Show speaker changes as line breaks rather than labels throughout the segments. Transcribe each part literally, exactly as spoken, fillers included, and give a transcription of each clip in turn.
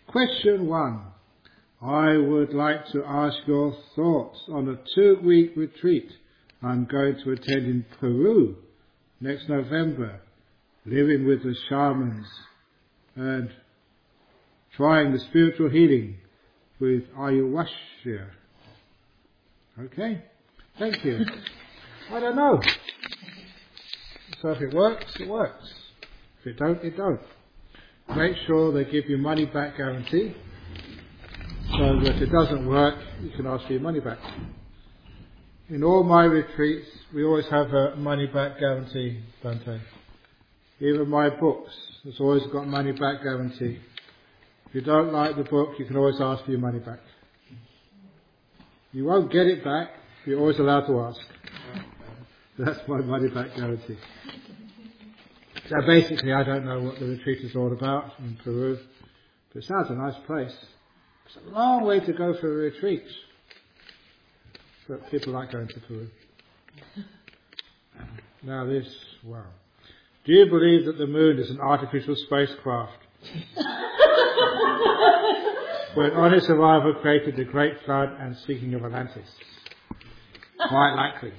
Question one. I would like to ask your thoughts on a two-week retreat I'm going to attend in Peru next November, living with the shamans and trying the spiritual healing with ayahuasca. Okay? Thank you. I don't know. So if it works, it works. If it don't, it don't. Make sure they give you money back guarantee, so that if it doesn't work, you can ask for your money back. In all my retreats, we always have a money back guarantee, Bhante. Even my books, it's always got money back guarantee. If you don't like the book, you can always ask for your money back. You won't get it back, but you're always allowed to ask. That's my money back guarantee. So basically, I don't know what the retreat is all about in Peru, but it sounds a nice place. It's a long way to go for a retreat, but people like going to Peru. Now this, wow. Do you believe that the moon is an artificial spacecraft? When on its arrival created the Great Flood and sinking of Atlantis? Quite likely.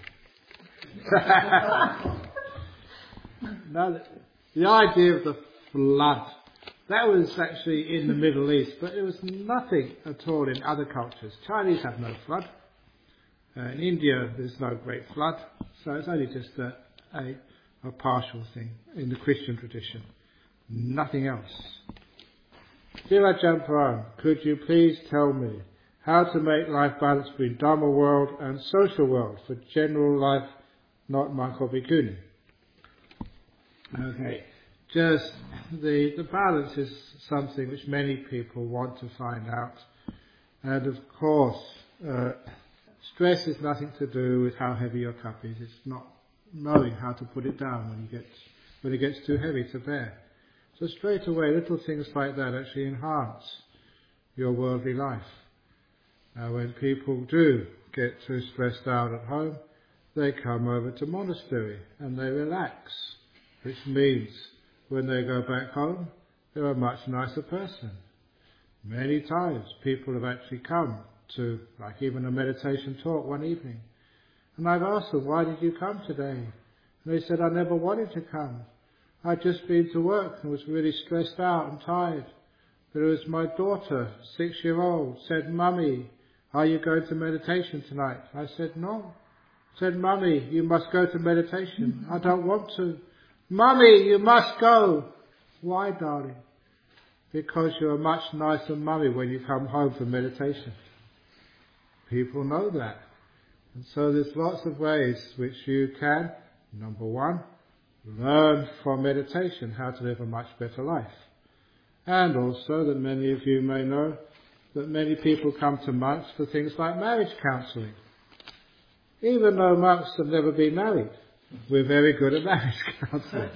Now, the, the idea of the flood, that was actually in the Middle East, but it was nothing at all in other cultures. Chinese have no flood. Uh, in India, there's no great flood, so it's only just a, a, a partial thing in the Christian tradition. Nothing else. Dear Ajahn Brahm, could you please tell me how to make life balance between Dharma world and social world for general life, not monk or bhikkhuni? Okay, just the the balance is something which many people want to find out, and of course, uh, stress is nothing to do with how heavy your cup is. It's not knowing how to put it down when you get when it gets too heavy to bear. So straight away, little things like that actually enhance your worldly life. Now, when people do get too stressed out at home, they come over to monastery and they relax, which means when they go back home, they're a much nicer person. Many times people have actually come to, like even a meditation talk one evening, and I've asked them, why did you come today? And they said, I never wanted to come. I'd just been to work and was really stressed out and tired. But it was my daughter, six-year-old, said, Mummy, are you going to meditation tonight? I said, no. Said, Mummy, you must go to meditation. I don't want to. Mummy, you must go. Why, darling? Because you're a much nicer mummy when you come home from meditation. People know that. And so there's lots of ways which you can, number one, learn from meditation how to live a much better life. And also that many of you may know that many people come to monks for things like marriage counselling. Even though monks have never been married, we're very good at marriage counselling.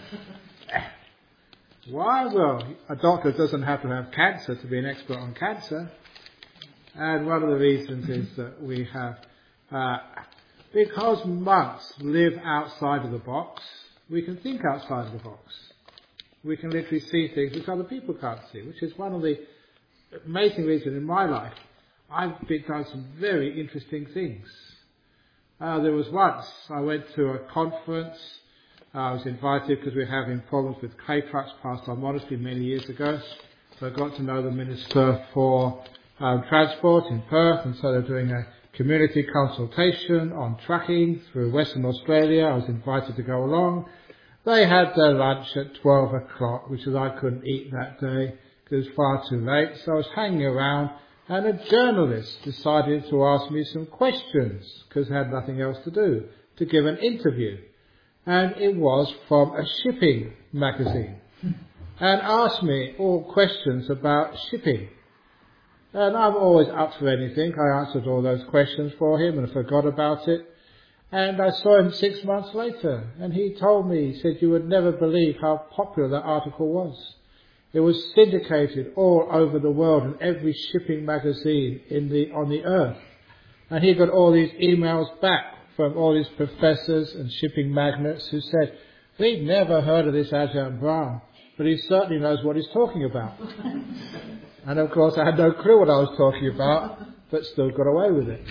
Why? Well, a doctor doesn't have to have cancer to be an expert on cancer. And one of the reasons is that we have, uh, because monks live outside of the box, we can think outside of the box. We can literally see things which other people can't see, which is one of the amazing reasons in my life. I've been done some very interesting things. Uh, there was once I went to a conference. Uh, I was invited because we were having problems with clay trucks past our monastery many years ago. So I got to know the Minister for um, Transport in Perth, and so they're doing a community consultation on trucking through Western Australia. I was invited to go along. They had their lunch at twelve o'clock, which is I couldn't eat that day because it was far too late. So I was hanging around, and a journalist decided to ask me some questions because they had nothing else to do, to give an interview. And it was from a shipping magazine, and asked me all questions about shipping. And I'm always up for anything. I answered all those questions for him and forgot about it. And I saw him six months later, and he told me, he said, you would never believe how popular that article was. It was syndicated all over the world in every shipping magazine in the on the earth. And he got all these emails back from all these professors and shipping magnates who said, we've never heard of this Ajahn Brahm. but he certainly knows what he's talking about. And of course I had no clue what I was talking about, but still got away with it.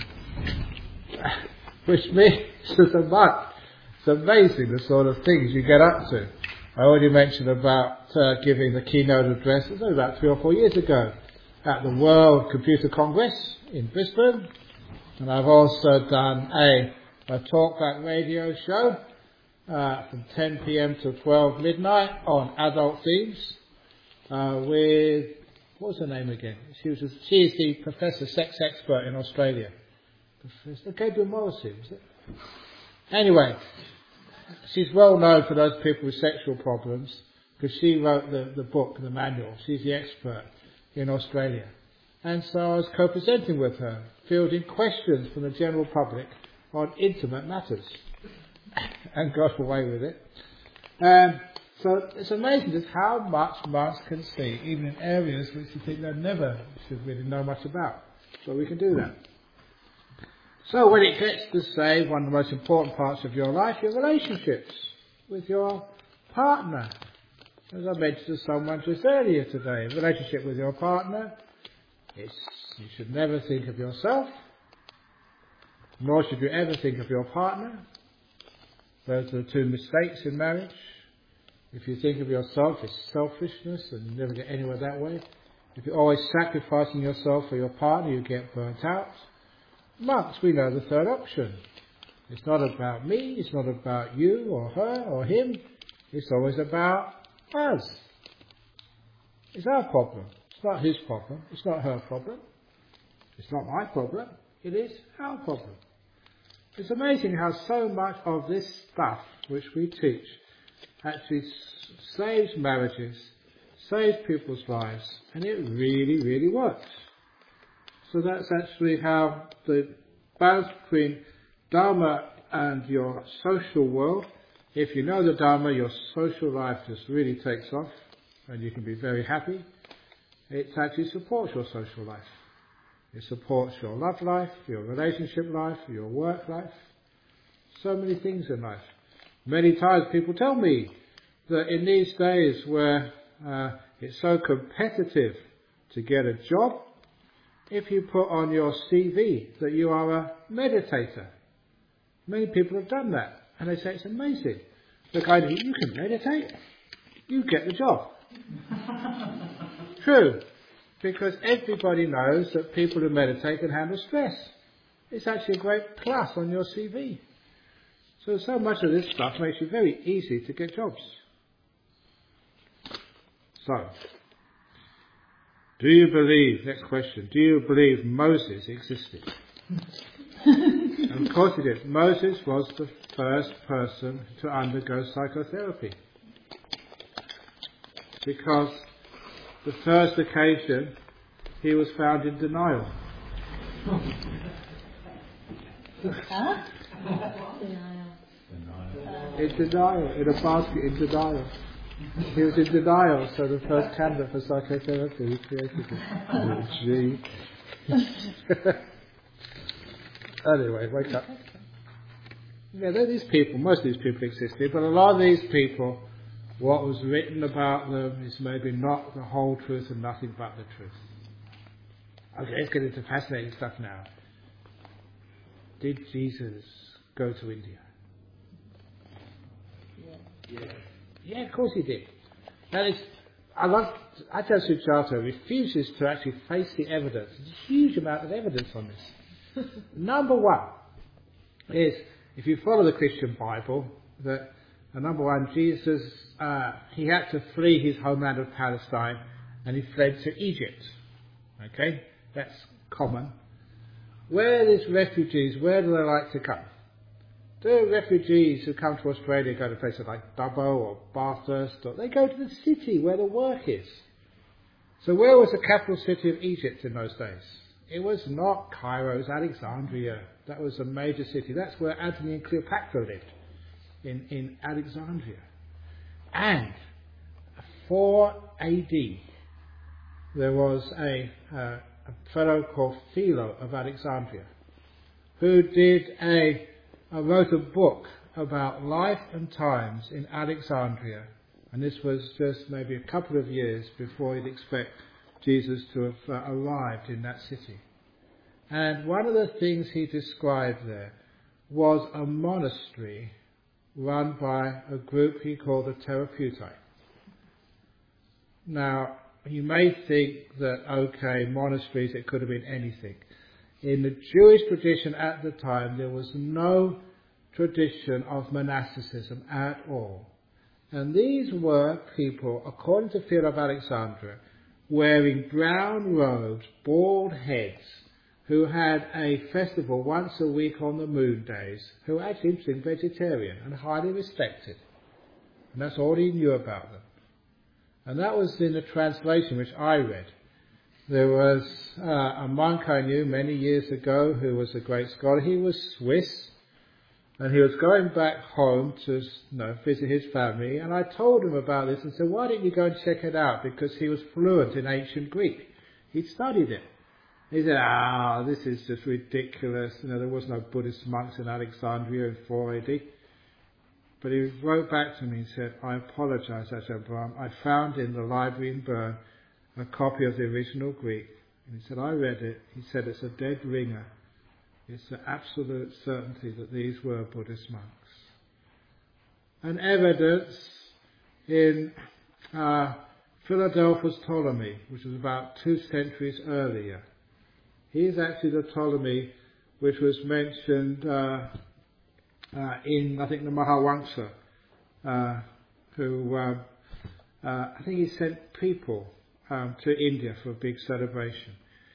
Which means it's, a much, it's amazing the sort of things you get up to. I already mentioned about uh, giving the keynote address, it was only about three or four years ago, at the World Computer Congress in Brisbane. And I've also done a, a talkback radio show uh, from ten p.m. to twelve midnight on adult themes uh, with, what was her name again? She was she is the Professor Sex Expert in Australia. Professor Gabriel Morrissey, was it? Anyway, she's well known for those people with sexual problems because she wrote the, the book, the manual. She's the expert in Australia. And so I was co-presenting with her, fielding questions from the general public on intimate matters. And got away with it. And so it's amazing just how much monks can see, even in areas which you think they never should really know much about. So we can do that. So when it gets to say one of the most important parts of your life, your relationships with your partner. As I mentioned to someone just earlier today, relationship with your partner, it's, you should never think of yourself, nor should you ever think of your partner. Those are the two mistakes in marriage. If you think of yourself, it's selfishness and you never get anywhere that way. If you're always sacrificing yourself for your partner, you get burnt out. Monks, we know the third option. It's not about me, it's not about you or her or him. It's always about us. It's our problem. It's not his problem. It's not her problem. It's not my problem. It is our problem. It's amazing how so much of this stuff which we teach actually saves marriages, saves people's lives, and it really, really works. So that's actually how the balance between Dharma and your social world, if you know the Dharma, your social life just really takes off and you can be very happy. It actually supports your social life. It supports your love life, your relationship life, your work life. So many things in life. Many times people tell me that in these days where uh, it's so competitive to get a job, if you put on your C V that you are a meditator, many people have done that. And they say it's amazing. The guy, you can meditate, you get the job. True. Because everybody knows that people who meditate can handle stress. It's actually a great plus on your C V. So, so much of this stuff makes it very easy to get jobs. So, do you believe, next question, do you believe Moses existed? And of course he did. Moses was the first person to undergo psychotherapy. Because the first occasion he was found in denial.
Huh?
In denial, in a basket, in denial. He was in denial, so the first candidate for psychotherapy, he created it. Oh, gee. Anyway, wake up. Yeah, there are these people, most of these people existed, but a lot of these people, what was written about them is maybe not the whole truth and nothing but the truth. Okay, let's get into fascinating stuff now. Did Jesus go to India? Yeah. Yeah, of course he did. That is, I love, Ajahn Sujato refuses to actually face the evidence. There's a huge amount of evidence on this. Number one is, if you follow the Christian Bible, that uh, number one, Jesus, uh, he had to flee his homeland of Palestine and he fled to Egypt. Okay, that's common. Where are these refugees, where do they like to come? The refugees who come to Australia go to places like Dubbo or Bathurst, or they go to the city where the work is. So where was the capital city of Egypt in those days? It was not Cairo, it was Alexandria. That was a major city. That's where Antony and Cleopatra lived, in, in Alexandria. And four A D, there was a, uh, a fellow called Philo of Alexandria, who did a, uh, wrote a book about life and times in Alexandria And this was just maybe a couple of years before you'd expect Jesus to have uh, arrived in that city. And one of the things he described there was a monastery run by a group he called the Therapeutae. Now, you may think that, okay, monasteries, it could have been anything. In the Jewish tradition at the time, there was no tradition of monasticism at all. And these were people, according to Philo of Alexandria, wearing brown robes, bald heads, who had a festival once a week on the moon days, who were actually interesting vegetarian and highly respected. And that's all he knew about them. And that was in the translation which I read. There was uh, a monk I knew many years ago who was a great scholar. He was Swiss, and he was going back home to you know, visit his family. And I told him about this and said, why don't you go and check it out? Because he was fluent in ancient Greek. He'd studied it. He said, ah, this is just ridiculous. You know, there was no Buddhist monks in Alexandria in four A D. But he wrote back to me and said, I apologize, Ajahn Brahm. I found in the library in Bern a copy of the original Greek. And he said, I read it. He said, it's a dead ringer. It's an absolute certainty that these were Buddhist monks. And evidence in uh, Philadelphus Ptolemy, which was about two centuries earlier. He's actually the Ptolemy which was mentioned uh, uh, in, I think, the Mahavamsa, uh, who, uh, uh, I think he sent people um, to India for a big celebration.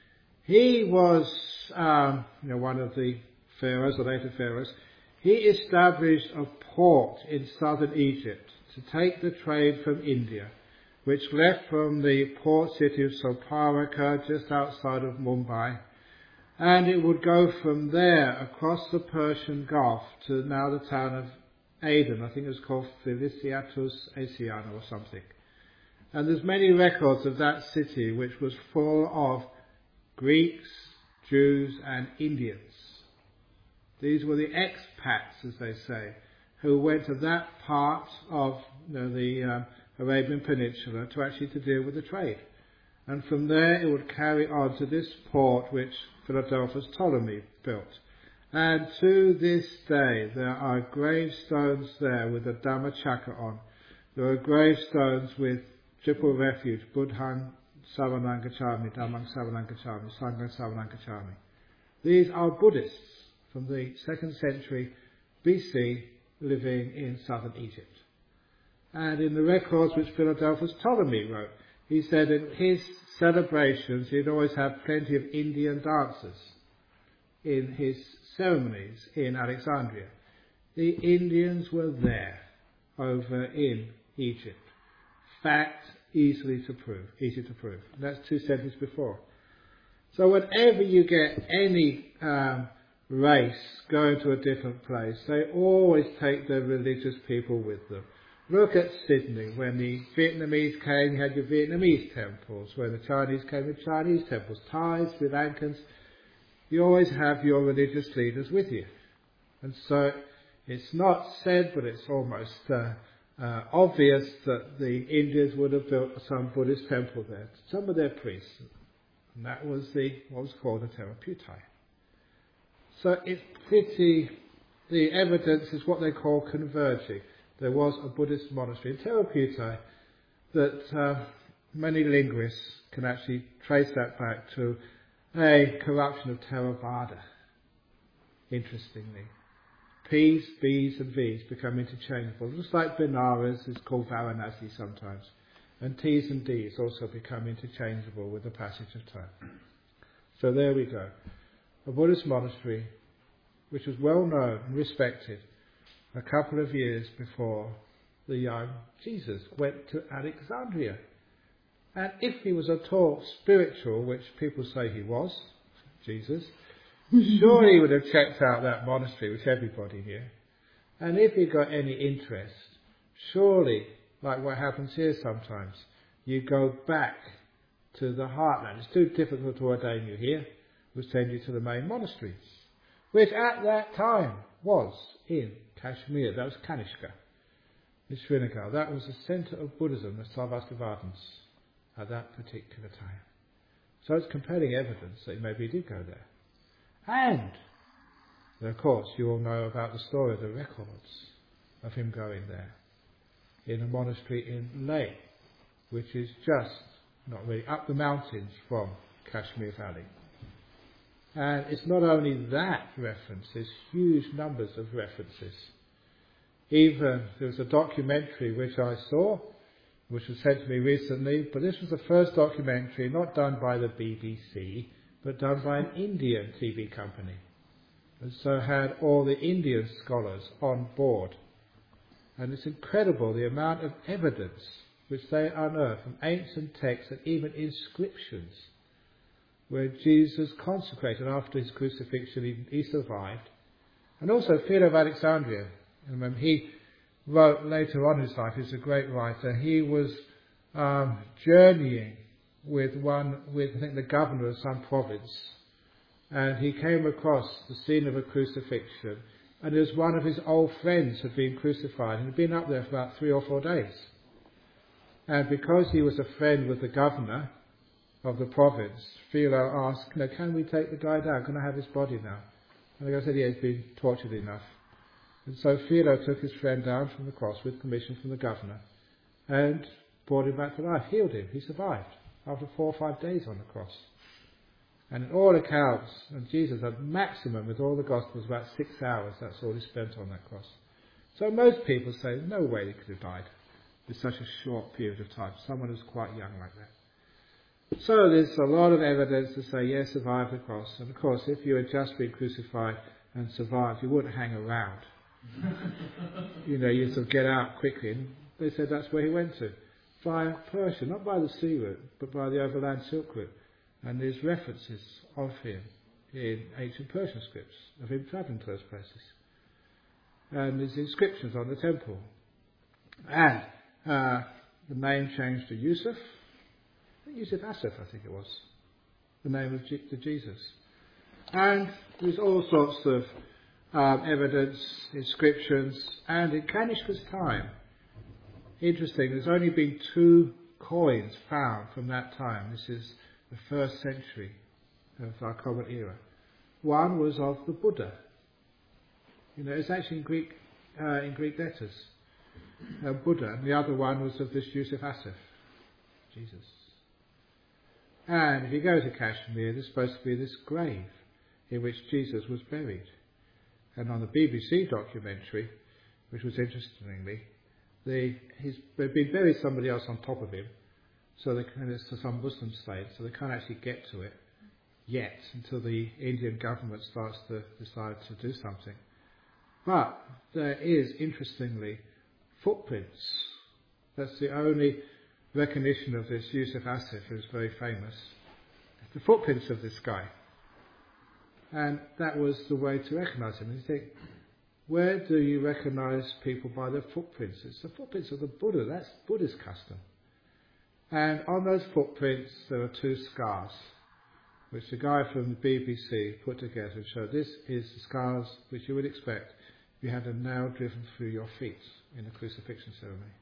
He was, um, you know, one of the pharaohs, the later pharaohs. He established a port in southern Egypt to take the trade from India, which left from the port city of Soparaka, just outside of Mumbai, and it would go from there across the Persian Gulf to now the town of Aden. I think it was called Feliciatus Asiana or something. And there's many records of that city which was full of Greeks, Jews and Indians. These were the expats, as they say, who went to that part of you know, the um, Arabian Peninsula to actually to deal with the trade. And from there it would carry on to this port which Philadelphus Ptolemy built. And to this day there are gravestones there with the Dhammachakra on. There are gravestones with triple refuge, Buddhang Saranang Gacchami, Dhammang Saranang Gacchami, Sanghang Saranang Gacchami. These are Buddhists from the second century B C living in southern Egypt. And in the records which Philadelphus Ptolemy wrote, he said in his celebrations he'd always have plenty of Indian dancers in his ceremonies in Alexandria. The Indians were there over in Egypt. Fact easily to prove, easy to prove. And that's two centuries before. So whenever you get any um, race going to a different place, they always take their religious people with them. Look at Sydney. When the Vietnamese came, you had your Vietnamese temples. When the Chinese came, the Chinese temples. Thais, Sri Lankans. You always have your religious leaders with you. And so it's not said, but it's almost uh, uh, obvious that the Indians would have built some Buddhist temple there. Some of their priests. And that was the what was called the Therapeutae. So it's pretty, the evidence is what they call converging. There was a Buddhist monastery in Therapeutae that uh, many linguists can actually trace that back to a corruption of Theravada. Interestingly. P's, B's and V's become interchangeable. Just like Benares is called Varanasi sometimes. And T's and D's also become interchangeable with the passage of time. So there we go. A Buddhist monastery which was well known and respected a couple of years before the young Jesus went to Alexandria. And if he was at all spiritual, which people say he was, Jesus, surely he would have checked out that monastery, which everybody knew. And if he got any interest, surely, like what happens here sometimes, you go back to the heartland. It's too difficult to ordain you here. We'll send you to the main monasteries, which at that time was in Kashmir. That was Kanishka. in Srinagar. That was the centre of Buddhism, the Sarvastivadins, at that particular time. So it's compelling evidence that maybe he did go there. And, of course, you all know about the story, the records of him going there, in a monastery in Leh, which is just, not really, up the mountains from Kashmir Valley. And it's not only that reference, there's huge numbers of references. Even, there was a documentary which I saw, which was sent to me recently, but this was the first documentary not done by the B B C, but done by an Indian T V company. And so had all the Indian scholars on board. And it's incredible the amount of evidence which they unearth from ancient texts and even inscriptions where Jesus consecrated after his crucifixion, he, he survived. And also Philo of Alexandria, and when he wrote later on in his life, he's a great writer, he was um, journeying with one, with I think the governor of some province, and he came across the scene of a crucifixion, and it was one of his old friends had been crucified, and had been up there for about three or four days. And because he was a friend with the governor of the province, Philo asked, no, can we take the guy down? Can I have his body now? And the guy said, yeah, he's been tortured enough. And so Philo took his friend down from the cross with permission from the governor and brought him back to life, healed him. He survived after four or five days on the cross. And in all accounts, and Jesus had maximum with all the Gospels about six hours, that's all he spent on that cross. So most people say, no way he could have died in such a short period of time. Someone who's quite young like that. So there's a lot of evidence to say, yes, survived the cross. And of course, if you had just been crucified and survived, you wouldn't hang around. you know, you sort of get out quickly. And they said that's where he went to. Via Persia, not by the sea route, but by the overland Silk route. And there's references of him in ancient Persian scripts, of him travelling to those places. And there's inscriptions on the temple. And uh, the name changed to Yusuf. Yusuf Asif, I think it was, the name of G- the Jesus. And there's all sorts of um, evidence, inscriptions, and in Kanishka's time, interesting, there's only been two coins found from that time. This is the first century of our common era. One was of the Buddha. You know, it's actually in Greek, uh, in Greek letters, uh, Buddha, and the other one was of this Yusuf Asif, Jesus. And if you go to Kashmir, there's supposed to be this grave in which Jesus was buried. And on the B B C documentary, which was interestingly, they, he's, they've been buried somebody else on top of him, so they can, it's to some Muslim state, so they can't actually get to it yet until the Indian government starts to decide to do something. But there is, interestingly, footprints. That's the only recognition of this Yusuf Asif, who's very famous. The footprints of this guy. And that was the way to recognise him. And you think, where do you recognise people by their footprints? It's the footprints of the Buddha. That's Buddhist custom. And on those footprints there are two scars, which the guy from the B B C put together and showed this is the scars which you would expect if you had a nail driven through your feet in a crucifixion ceremony.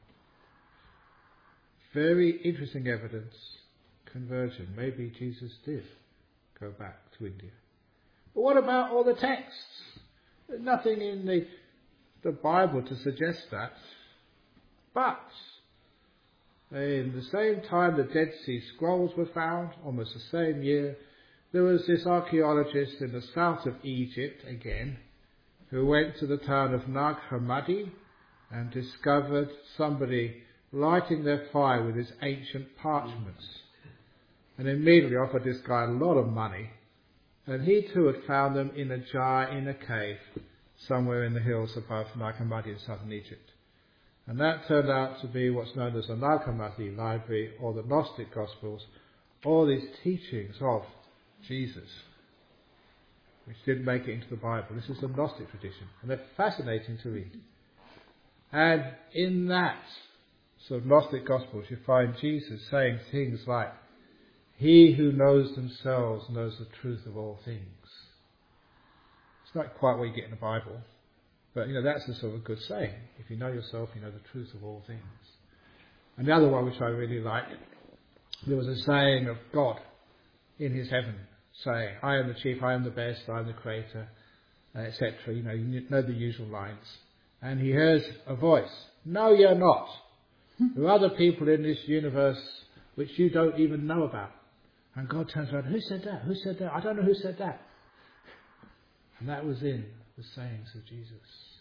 Very interesting evidence, conversion. Maybe Jesus did go back to India. But what about all the texts? There's nothing in the, the Bible to suggest that. But in the same time the Dead Sea Scrolls were found, almost the same year, there was this archaeologist in the south of Egypt again, who went to the town of Nag Hammadi and discovered somebody lighting their fire with his ancient parchments, and immediately offered this guy a lot of money, and he too had found them in a jar in a cave somewhere in the hills above Nag Hammadi in southern Egypt. And that turned out to be what's known as the Nag Hammadi Library, or the Gnostic Gospels, all these teachings of Jesus, which didn't make it into the Bible. This is the Gnostic tradition, and they're fascinating to read. And in that sort of Gnostic Gospels, you find Jesus saying things like, "He who knows themselves knows the truth of all things." It's not quite what you get in the Bible, But, you know, that's a sort of a good saying. If you know yourself, you know the truth of all things. And the other one which I really like, there was a saying of God in his heaven saying, I am the chief, I am the best, I am the creator, uh, et cetera. You know, you know the usual lines. And he hears a voice, no, you're not. There are other people in this universe which you don't even know about. And God turns around, who said that? Who said that? I don't know who said that. And that was in the sayings of Jesus.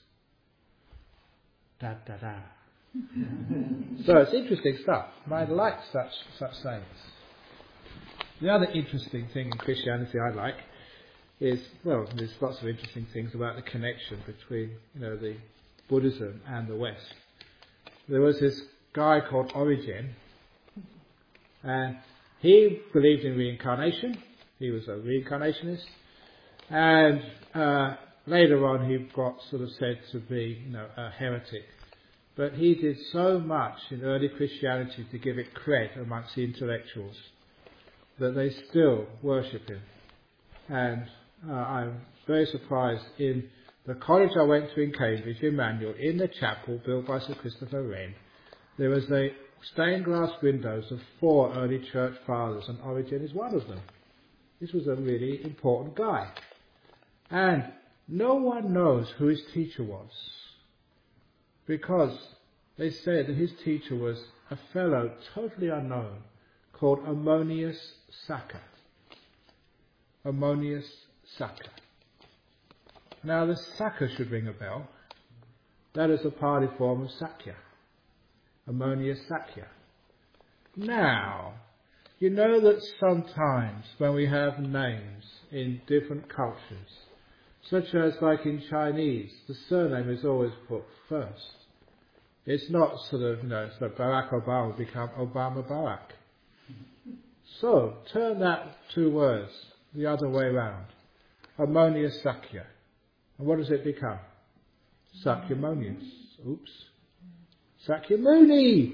Da da da. So it's interesting stuff. I like such such sayings. The other interesting thing in Christianity I like is, well, there's lots of interesting things about the connection between, you know, the Buddhism and the West. There was this guy called Origen, and he believed in reincarnation. He was a reincarnationist, and uh, later on he got sort of said to be, you know, a heretic. But he did so much in early Christianity to give it cred amongst the intellectuals that they still worship him. And uh, I'm very surprised, in the college I went to in Cambridge, Emmanuel, in the chapel built by Sir Christopher Wren, there was a stained glass windows of four early church fathers, and Origen is one of them. This was a really important guy. And no one knows who his teacher was, because they said that his teacher was a fellow totally unknown called Ammonius Saccas. Ammonius Saccas. Now the Saccas should ring a bell. That is a party form of Sakya. Ammonius Saccas. Now, you know that sometimes when we have names in different cultures, such as like in Chinese, the surname is always put first. It's not sort of, you know, so Barack Obama become Obama Barack. So, turn that two words the other way round. Ammonius Saccas. And what does it become? Sakyamonius. Oops. Sakyamuni!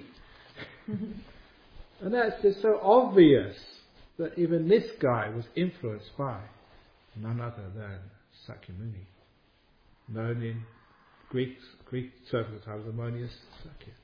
And that's just so obvious that even this guy was influenced by none other than Sakyamuni, known in Greek Greek circles as Ammonius Saccas.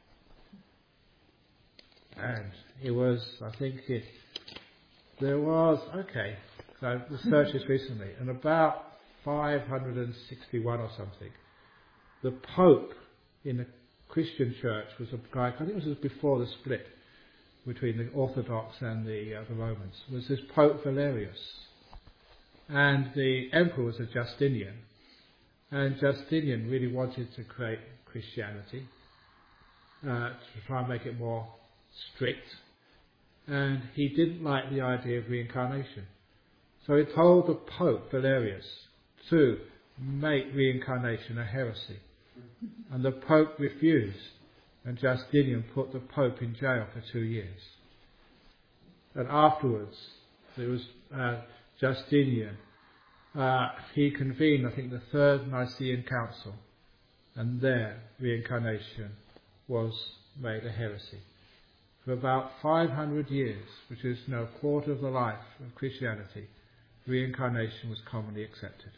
And it was, I think it, there was, okay, so I researched this recently, and about five hundred sixty-one or something, the Pope in the Christian church was a guy, I think it was before the split between the Orthodox and the, uh, the Romans, was this Pope Valerius. And the emperor was a Justinian. And Justinian really wanted to create Christianity, uh, to try and make it more strict. And he didn't like the idea of reincarnation. So he told the Pope Valerius to make reincarnation a heresy. And the Pope refused. And Justinian put the Pope in jail for two years. And afterwards, there was uh, Justinian. Uh, he convened, I think, the Third Nicene Council, and there reincarnation was made a heresy. For about five hundred years, which is now a quarter of the life of Christianity, reincarnation was commonly accepted.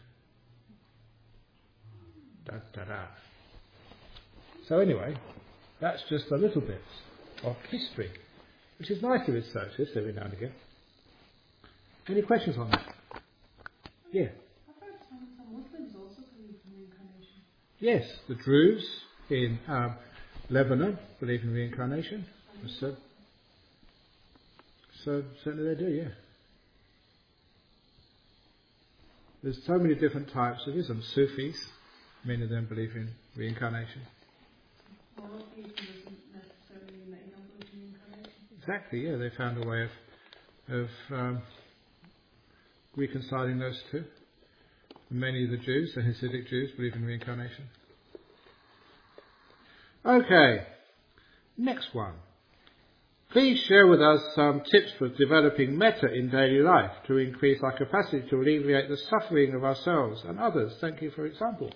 Da, da, da. So anyway, that's just a little bit of history, which is nice to research this every now and again. Any questions on that? Yeah.
I've heard some, some Muslims also believe in reincarnation.
Yes, the Druze in um, Lebanon believe in reincarnation. So, so certainly they do, yeah. There's so many different types of Islam. Sufis, many of them believe in reincarnation.
Well, atheism doesn't necessarily mean that you don't believe in reincarnation.
Exactly, yeah. They found a way of, of um, reconciling those two. Many of the Jews, the Hasidic Jews, believe in reincarnation. Okay, next one. Please share with us some tips for developing metta in daily life to increase our capacity to alleviate the suffering of ourselves and others. Thank you for example.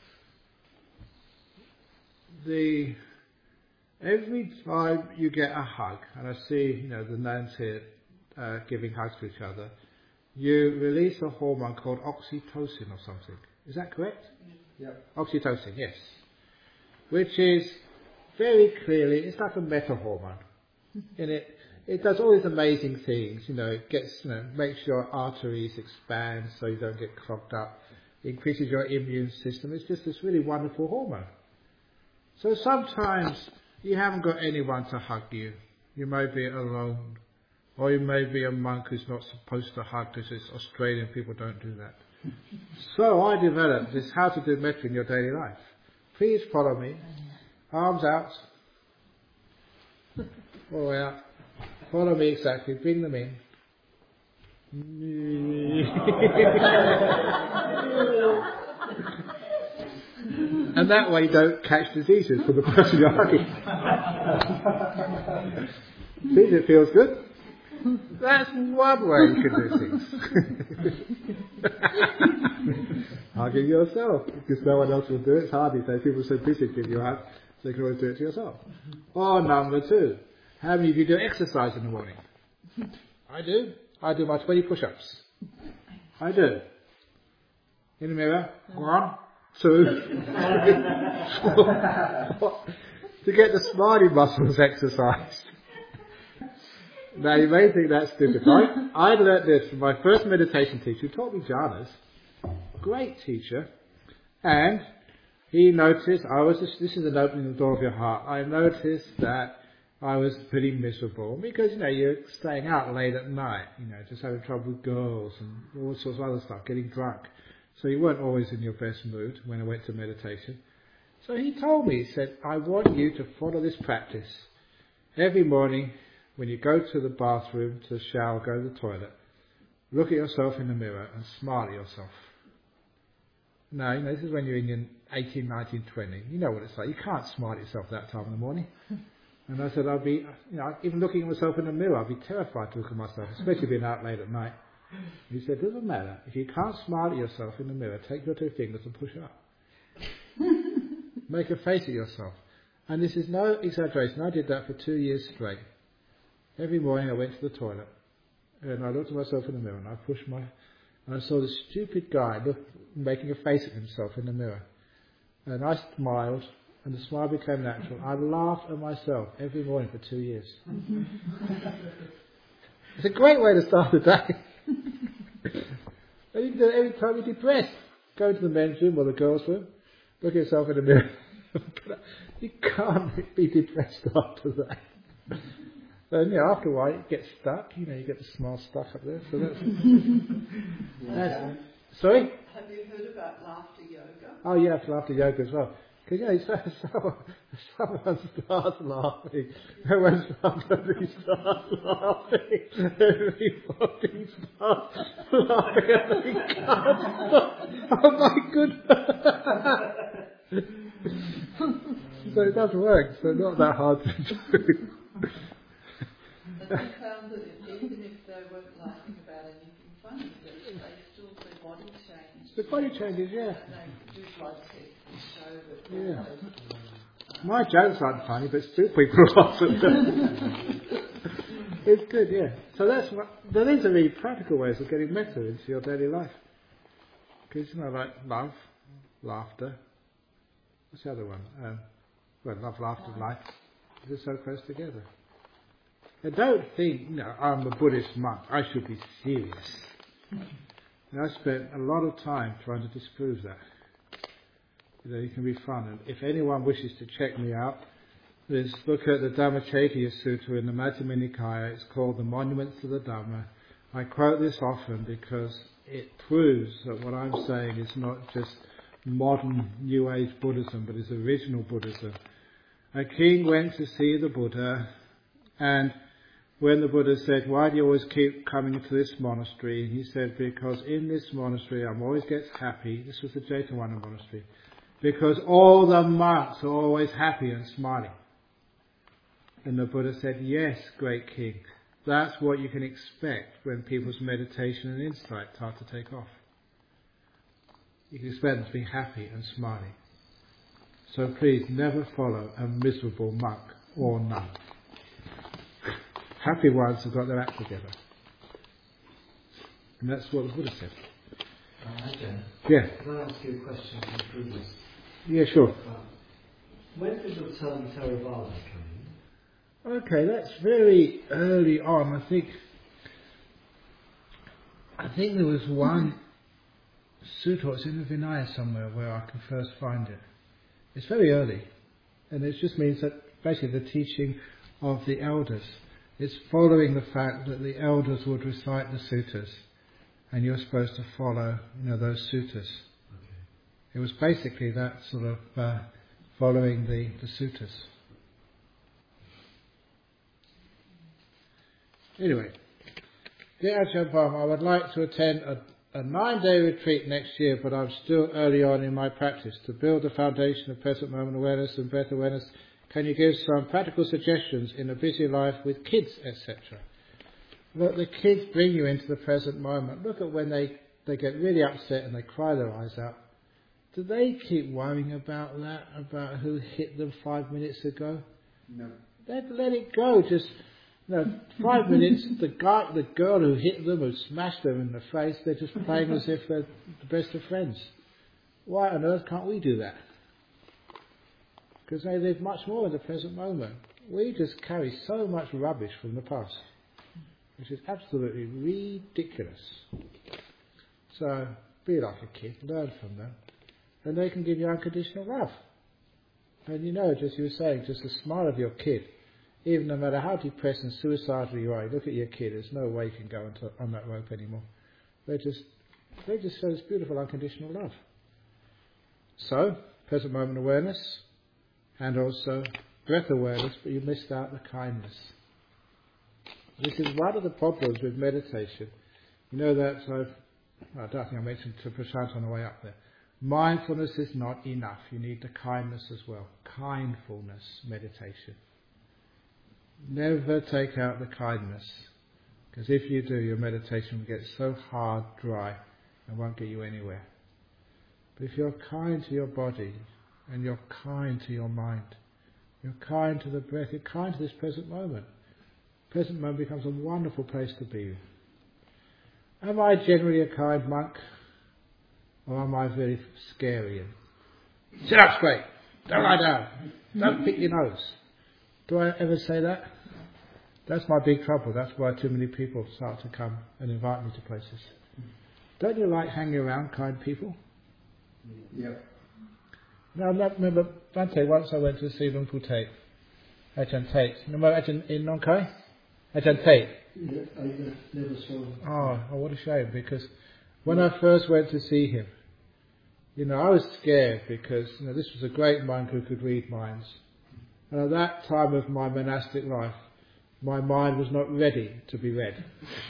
The every time you get a hug, and I see, you know, the nuns here uh, giving hugs to each other, you release a hormone called oxytocin or something. Is that correct? Yep. Oxytocin, yes. Which is very clearly, it's like a meta hormone. And it, it does all these amazing things, you know, it gets, you know, makes your arteries expand so you don't get clogged up, it increases your immune system. It's just this really wonderful hormone. So sometimes you haven't got anyone to hug you. You may be alone. Or you may be a monk who's not supposed to hug, because it's Australian, people don't do that. So I developed this how to do metta in your daily life. Please follow me. Arms out. All the way out. Follow me exactly. Bring them in. And that way you don't catch diseases from the person you're hugging. See, it feels good? That's one way you can do things. Hugging yourself, because no one else will do it. It's hard these days. People are so busy to give you a hug, so you can always do it to yourself. Or number two, how many of you do exercise in the morning? I do. I do my twenty push-ups. I do. In the mirror. One, two, three, four. To get the smiley muscles exercised. Now you may think that's stupid. I, I learnt this from my first meditation teacher who taught me jhanas. Great teacher. And he noticed, I was just, this is an opening the door of your heart. I noticed that I was pretty miserable because, you know, you're staying out late at night, you know, just having trouble with girls and all sorts of other stuff, getting drunk. So you weren't always in your best mood when I went to meditation. So he told me, he said, I want you to follow this practice. Every morning, when you go to the bathroom, to shower, go to the toilet, look at yourself in the mirror and smile at yourself. Now, you know, this is when you're in your eighteen, nineteen, twenty. You know what it's like. You can't smile at yourself that time in the morning. And I said, I'd be, you know, even looking at myself in the mirror, I'd be terrified to look at myself, especially being out late at night. He said, it doesn't matter. If you can't smile at yourself in the mirror, take your two fingers and push up. Make a face at yourself. And this is no exaggeration. I did that for two years straight. Every morning I went to the toilet and I looked at myself in the mirror and I pushed my, and I saw this stupid guy look, making a face at himself in the mirror. And I smiled and the smile became natural. I laughed at myself every morning for two years. It's a great way to start the day. And you can do it every time you're depressed. Go to the men's room or the girls' room, look at yourself in the mirror. You can't be depressed after that. And you know, after a while it gets stuck, you know, you get the smile stuck up there. So that's, that's sorry?
Have you heard about laughter yoga?
Oh yeah, it's laughter yoga as well. Because you know, so, so, someone starts laughing, and when somebody starts laughing, everybody starts laughing and they can't stop. Oh my goodness! So it does work, so not that hard to do.
But they found that even if they weren't laughing about anything funny, that they still, their body changed.
The body changes, yeah.
They do blood tests and show that.
Yeah. My jokes aren't funny, but still people laugh at them. It's good, yeah. So that's what, there is a really practical ways of getting metta into your daily life. Because, you know, like love, laughter. What's the other one? Um, well, love, laughter, and life. They're so close together. And don't think, you know, I'm a Buddhist monk, I should be serious. And I spent a lot of time trying to disprove that. You know, it can be fun. And if anyone wishes to check me out, please look at the Dhammachaitya Sutta in the Majjhima Nikaya. It's called The Monuments to the Dhamma. I quote this often because it proves that what I'm saying is not just modern New Age Buddhism, but is original Buddhism. A king went to see the Buddha, and when the Buddha said, why do you always keep coming to this monastery? He said, because in this monastery I'm always gets happy. This was the Jetavana monastery. Because all the monks are always happy and smiling. And the Buddha said, yes, great king. That's what you can expect when people's meditation and insight start to take off. You can expect them to be happy and smiling. So please never follow a miserable monk or nun. Happy ones have got their act together. And that's what the Buddha said.
Uh, Ajahn,
Yeah.
can I ask you a question from the previous?
Yeah, sure.
Uh, when did the term Theravada come in?
Okay, that's very early on. I think. I think there was one sutta, it's in the Vinaya somewhere where I can first find it. It's very early, and it just means that basically the teaching of the elders. It's following the fact that the elders would recite the suttas, and you're supposed to follow, you know, those suttas.
Okay.
It was basically that sort of uh, following the, the suttas. Anyway, dear Ajahn Brahm, I would like to attend a, a nine-day retreat next year, but I'm still early on in my practice. To build the foundation of present moment awareness and breath awareness, can you give some practical suggestions in a busy life with kids, et cetera? Look, the kids bring you into the present moment. Look at when they, they get really upset and they cry their eyes out. Do they keep worrying about that, about who hit them five minutes ago?
No.
They'd let it go. Just, you know, five minutes, the guy, the girl who hit them, who smashed them in the face, they're just playing as if they're the best of friends. Why on earth can't we do that? Because they live much more in the present moment. We just carry so much rubbish from the past, which is absolutely ridiculous. So, be like a kid, learn from them, and they can give you unconditional love. And you know, just you were saying, just the smile of your kid, even no matter how depressed and suicidal you are, you look at your kid, there's no way you can go into, on that rope anymore. They just, they just show this beautiful unconditional love. So, present moment awareness, and also breath awareness, but you missed out the kindness. This is one of the problems with meditation. You know that, I've, I don't think I mentioned to Prashant on the way up there. Mindfulness is not enough. You need the kindness as well. Kindfulness meditation. Never take out the kindness. Because if you do, your meditation will get so hard, dry, and won't get you anywhere. But if you're kind to your body, and you're kind to your mind, you're kind to the breath, you're kind to this present moment, present moment becomes a wonderful place to be. Am I generally a kind monk? Or am I very scary and sit up straight, don't lie down, don't pick your nose? Do I ever say that? That's my big trouble. That's why too many people start to come and invite me to places. Don't you like hanging around kind people?
Yeah.
Now, I remember, Bante, once I went to see Luang Pu Tate, Ajahn Tate. Remember Ajahn in Nong Khai? Ajahn Tate.
Yeah, I never saw him.
Oh, oh, what a shame, because when I first went to see him, you know, I was scared because, you know, this was a great monk who could read minds. And at that time of my monastic life, my mind was not ready to be read.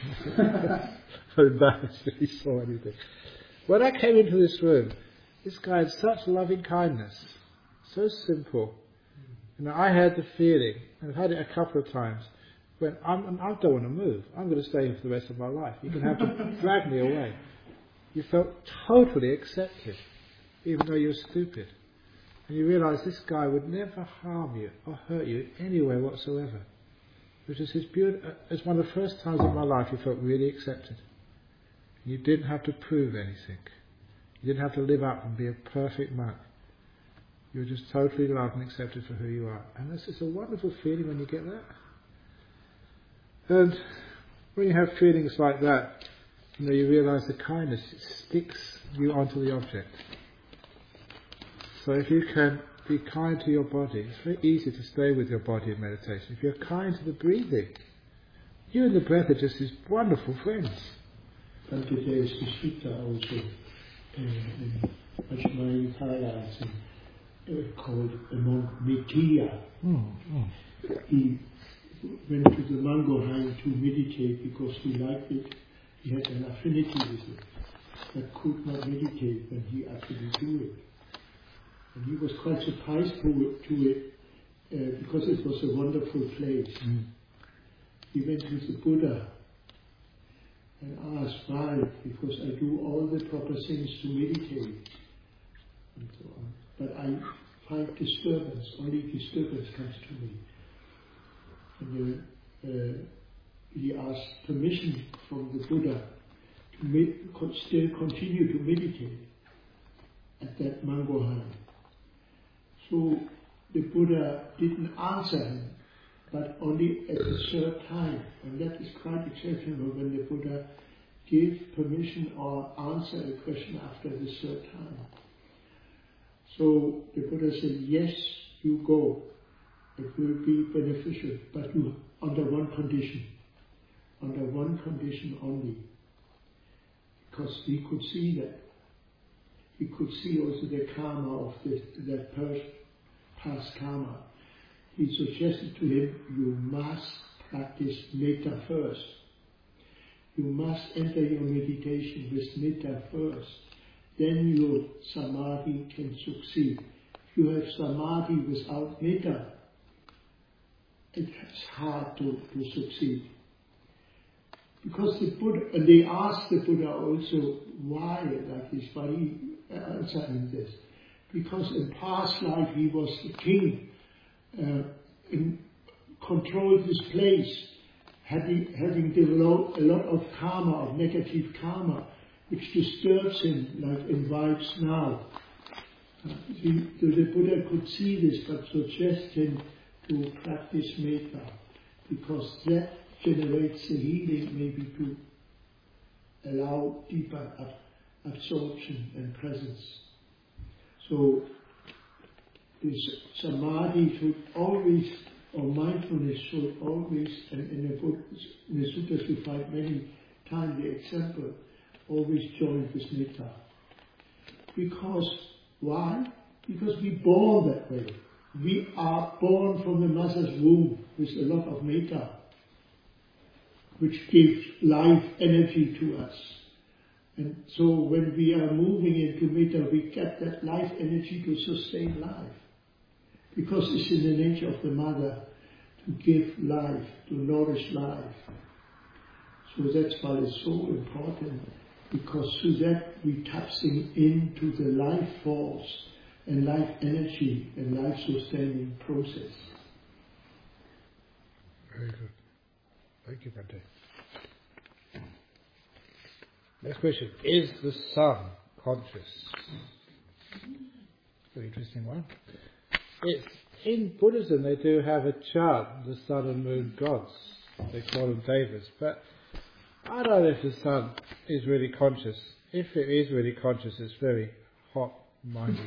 I'm embarrassed if he saw anything. When I came into this room, this guy had such loving kindness, so simple. You know, I had the feeling, and I've had it a couple of times, when I'm, I don't want to move. I'm going to stay here for the rest of my life. You can have to drag me away. You felt totally accepted, even though you're stupid. And you realise this guy would never harm you or hurt you anywhere whatsoever. Which is his beauty. It's one of the first times in my life you felt really accepted. You didn't have to prove anything. You didn't have to live up and be a perfect monk. You were just totally loved and accepted for who you are. And this is a wonderful feeling when you get that. And when you have feelings like that, you know, you realise the kindness, it sticks you onto the object. So if you can be kind to your body, it's very easy to stay with your body in meditation. If you're kind to the breathing, you and the breath are just these wonderful friends.
And there is the sutta also in Ajahn Thailand uh, called the monk Mitiya.
Mm, mm.
He went to the mango hang to meditate because he liked it. He had an affinity with it, but could not meditate when he actually do it. And he was quite surprised to it, to it uh, because it was a wonderful place.
Mm.
He went to the Buddha and asked why, because I do all the proper things to meditate and so on. But I find disturbance, only disturbance comes to me. And uh, uh, he asked permission from the Buddha to med- con- still continue to meditate at that Mangohang. So the Buddha didn't answer him, but only at the third time. And that is quite exceptional when the Buddha gives permission or answer a question after the third time. So the Buddha said, yes, you go. It will be beneficial, but you under one condition. Under one condition only. Because he could see that. He could see also the karma of this, that person, past karma. He suggested to him, you must practice metta first. You must enter your meditation with metta first. Then your samadhi can succeed. If you have samadhi without metta, it's hard to, to succeed. Because the Buddha, and they asked the Buddha also why like this, why he answered this. Because in past life he was the king, uh, and controlled this place, having, having developed a lot of karma, of negative karma, which disturbs him, like in wives now. Uh, the, the Buddha could see this, but suggested him to practice metta, because that generates the healing, maybe to allow deeper ab- absorption and presence. So this samadhi should always, or mindfulness should always, and in the, book, in the sutras we find many times the example, always join with metta. Because, why? Because we born that way. We are born from the mother's womb with a lot of metta, which gives life energy to us. And so when we are moving into metta, we get that life energy to sustain life. Because it's in the nature of the mother to give life, to nourish life. So that's why it's so important, because through that we tapping into the life force and life energy and life sustaining process.
Very good. Thank you, Bhante. Next question. Is the sun conscious? Very interesting one. It's, in Buddhism they do have a chant, the sun and moon gods. They call them devas. But I don't know if the sun is really conscious. If it is really conscious, it's very hot-minded.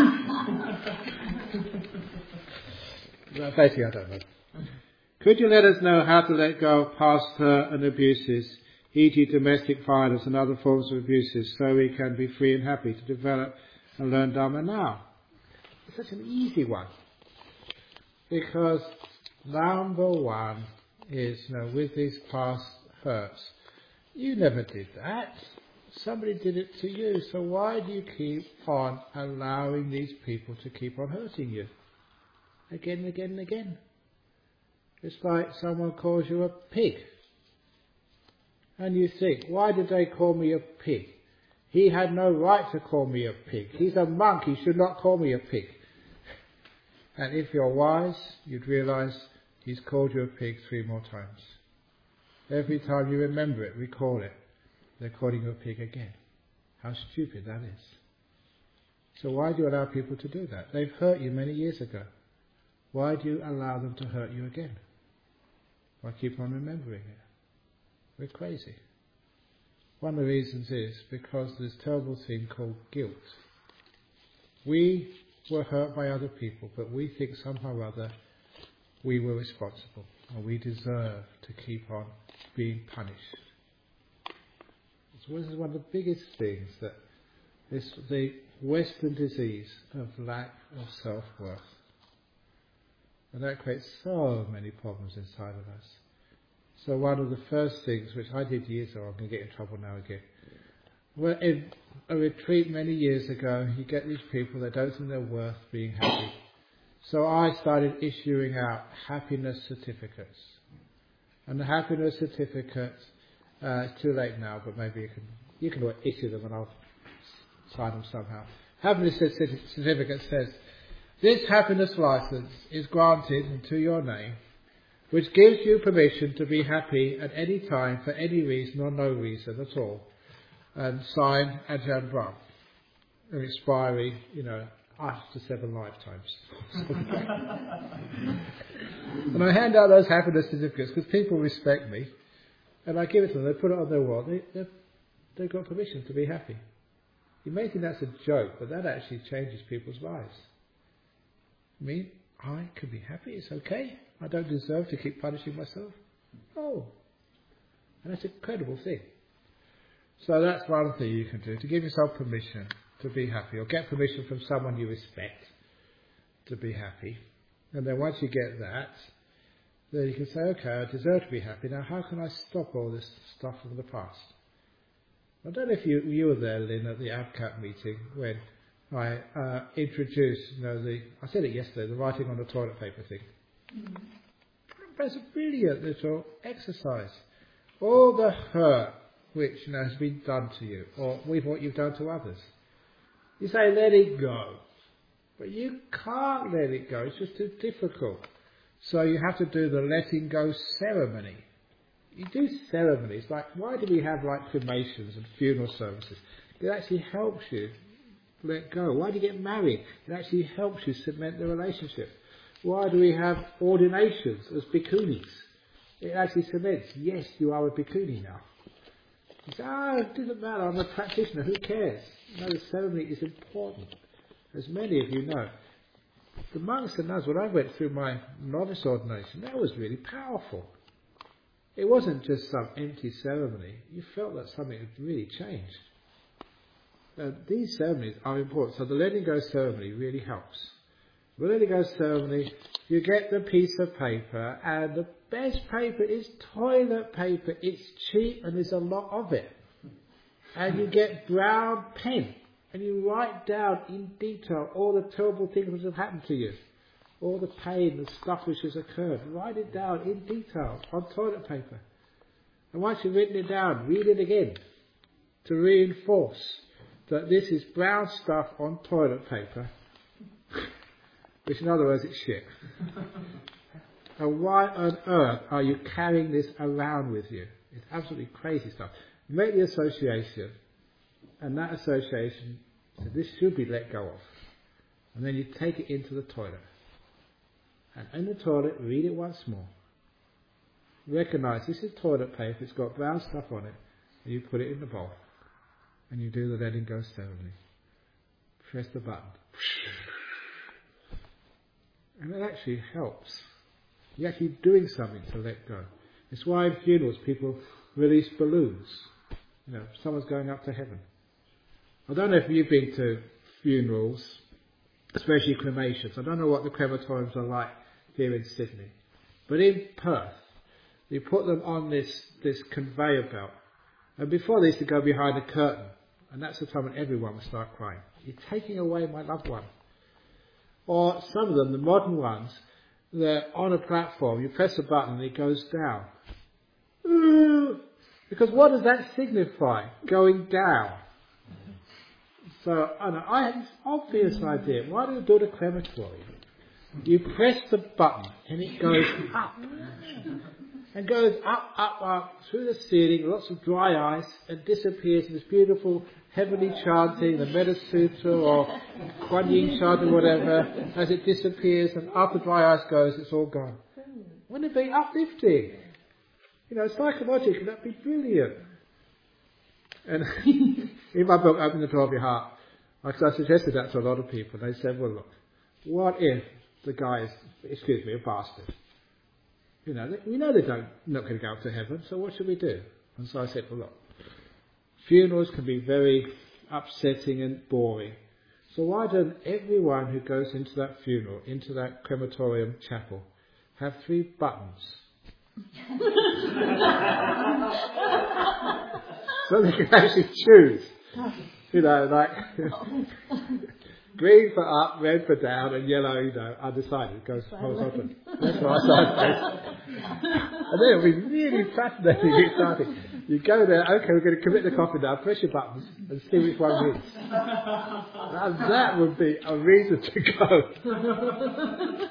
But basically, I don't know. Could you let us know how to let go of past hurt and abuses, for example domestic violence and other forms of abuses, so we can be free and happy to develop and learn Dharma now? It's such an easy one. Because number one is, you know, with these past hurts, you never did that. Somebody did it to you, so why do you keep on allowing these people to keep on hurting you? Again and again and again. It's like someone calls you a pig. And you think, why did they call me a pig? He had no right to call me a pig. He's a monk, he should not call me a pig. And if you're wise, you'd realise he's called you a pig three more times. Every time you remember it, recall it. They're calling you a pig again. How stupid that is. So why do you allow people to do that? They've hurt you many years ago. Why do you allow them to hurt you again? Why keep on remembering it? We're crazy. One of the reasons is because there's this terrible thing called guilt. We were hurt by other people, but we think somehow or other we were responsible, and we deserve to keep on being punished. So this is one of the biggest things, that this the Western disease of lack of self-worth. And that creates so many problems inside of us. So one of the first things, which I did years ago, I'm going to get in trouble now again. Well, in a retreat many years ago, you get these people that don't think they're worth being happy. So I started issuing out happiness certificates. And the happiness certificates, uh, it's too late now, but maybe you can you can issue them and I'll sign them somehow. Happiness certificate says, this happiness license is granted into your name, which gives you permission to be happy at any time for any reason or no reason at all, and sign Ajahn Brahm. An expiry, you know, after seven lifetimes. And I hand out those happiness certificates because people respect me, and I give it to them. They put it on their wall. They, they, they've got permission to be happy. You may think that's a joke, but that actually changes people's lives. I mean, I can be happy. It's okay. I don't deserve to keep punishing myself. Oh, and that's an incredible thing. So that's one thing you can do, to give yourself permission to be happy, or get permission from someone you respect to be happy. And then once you get that, then you can say, okay, I deserve to be happy. Now how can I stop all this stuff from the past? I don't know if you, you were there, Lynn, at the A B C A P meeting when I uh, introduced, you know, the, I said it yesterday, the writing on the toilet paper thing. Mm-hmm. That's a brilliant little exercise. All the hurt which, you know, has been done to you, or with what you've done to others. You say, let it go. But you can't let it go, it's just too difficult. So you have to do the letting go ceremony. You do ceremonies, like, why do we have like cremations and funeral services? It actually helps you let go. Why do you get married? It actually helps you cement the relationship. Why do we have ordinations as bhikkhunis? It actually cements, yes, you are a bhikkhuni now. You say, ah, oh, it doesn't matter, I'm a practitioner, who cares? No, the ceremony is important. As many of you know, the monks and nuns, when I went through my novice ordination, that was really powerful. It wasn't just some empty ceremony. You felt that something had really changed. Uh, these ceremonies are important. So the letting go ceremony really helps. The letting go ceremony, you get the piece of paper, and the best paper is toilet paper. It's cheap and there's a lot of it. And you get brown pen, and you write down in detail all the terrible things that have happened to you. All the pain and stuff which has occurred. Write it down in detail on toilet paper. And once you've written it down, read it again to reinforce that this is brown stuff on toilet paper, which in other words it's shit. And why on earth are you carrying this around with you? It's absolutely crazy stuff. Make the association, and that association, so this should be let go of. And then you take it into the toilet. And in the toilet, read it once more. Recognise this is toilet paper, it's got brown stuff on it, and you put it in the bowl. And you do the letting go ceremony. Press the button. And it actually helps. You're actually doing something to let go. It's why in funerals people release balloons. You know, someone's going up to heaven. I don't know if you've been to funerals, especially cremations. I don't know what the crematoriums are like here in Sydney. But in Perth, you put them on this, this conveyor belt. And before they used to go behind a curtain. And that's the time when everyone would start crying. You're taking away my loved one. Or some of them, the modern ones, they're on a platform. You press a button and it goes down. Ooh, because what does that signify? Going down. So, I know, I had this obvious idea. Why do you do the crematorium? You press the button and it goes up. And goes up, up, up, through the ceiling, lots of dry ice, and disappears in this beautiful heavenly chanting, the Metta Sutra or Kuan Yin chant or whatever, as it disappears, and after dry ice goes, it's all gone. Wouldn't it be uplifting? You know, psychologically, that'd be brilliant. And in my book, Open the Door of Your Heart, I suggested that to a lot of people. They said, well, look, what if the guy is, excuse me, a bastard? You know, we know they don't, not going to go up to heaven, so what should we do? And so I said, well, look, funerals can be very upsetting and boring. So why don't everyone who goes into that funeral, into that crematorium chapel, have three buttons? So they can actually choose. You know, like green for up, red for down, and yellow, you know, undecided. It goes horizontally. That's what I started. And then it'll be really fascinating and exciting. You go there, okay, we're going to commit the coffin now, press your buttons, and see which one wins. Now that would be a reason to go.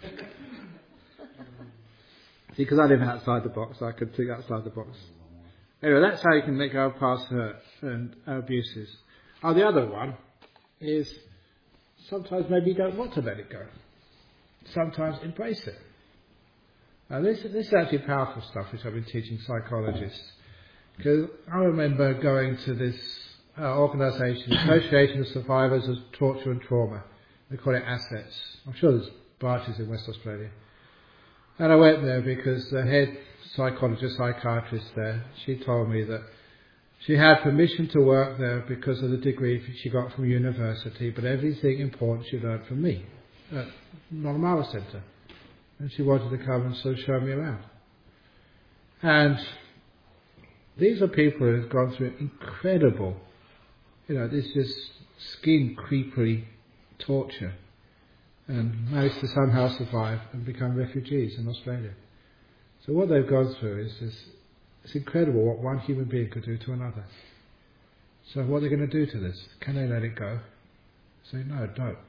See, because I live outside the box, I could think outside the box. Anyway, that's how you can let go of past hurt and abuses. Oh, the other one is sometimes maybe you don't want to let it go. Sometimes embrace it. Now this, this is actually powerful stuff which I've been teaching psychologists. Because I remember going to this uh, organisation, Association of Survivors of Torture and Trauma. They call it ASSETS. I'm sure there's branches in West Australia. And I went there because the head psychologist, psychiatrist there, she told me that she had permission to work there because of the degree she got from university, but everything important she learned from me at Normala Centre. And she wanted to come and so show me around. And these are people who have gone through incredible, you know, this just skin creepery torture and managed to somehow survive and become refugees in Australia. So what they've gone through is this, it's incredible what one human being could do to another. So what are they going to do to this? Can they let it go? Say, no, don't.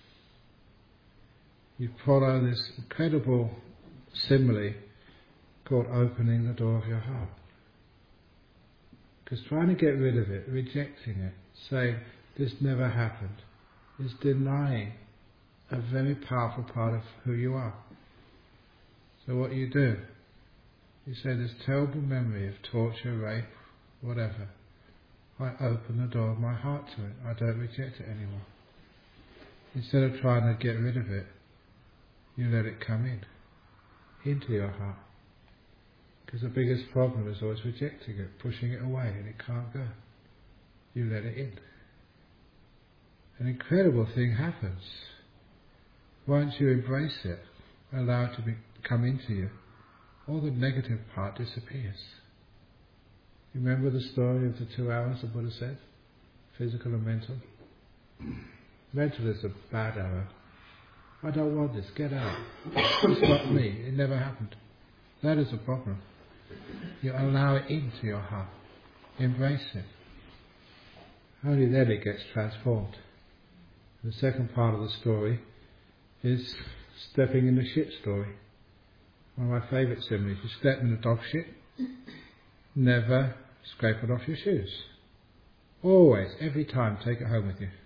You follow this incredible simile called opening the door of your heart. Because trying to get rid of it, rejecting it, saying this never happened, is denying a very powerful part of who you are. So what you do, you say this terrible memory of torture, rape, whatever, I open the door of my heart to it. I don't reject it anymore. Instead of trying to get rid of it, you let it come in, into your heart. Because the biggest problem is always rejecting it, pushing it away, and it can't go. You let it in. An incredible thing happens. Once you embrace it, allow it to be, come into you, all the negative part disappears. You remember the story of the two hours the Buddha said? Physical and mental. Mental is a bad hour. I don't want this, get out. It's not me, it never happened. That is the problem. You allow it into your heart. Embrace it. Only then it gets transformed. The second part of the story is stepping in the shit story. One of my favourite similes. You step in the dog shit, never scrape it off your shoes. Always, every time, take it home with you.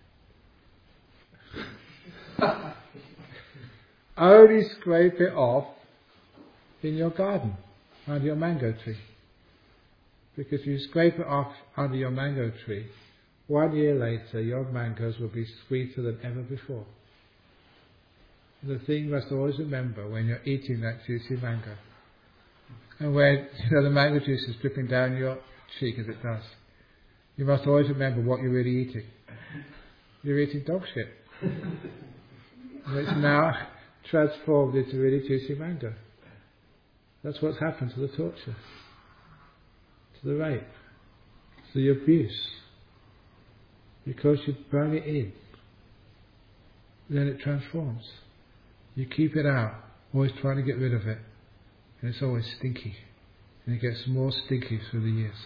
Only scrape it off in your garden, under your mango tree. Because if you scrape it off under your mango tree, one year later your mangoes will be sweeter than ever before. The thing you must always remember when you're eating that juicy mango, and when you know the mango juice is dripping down your cheek as it does, you must always remember what you're really eating. You're eating dog shit. And it's now transformed into really juicy mango. That's what's happened to the torture, to the rape, to the abuse. Because you burn it in, then it transforms. You keep it out, always trying to get rid of it, and it's always stinky. And it gets more stinky through the years.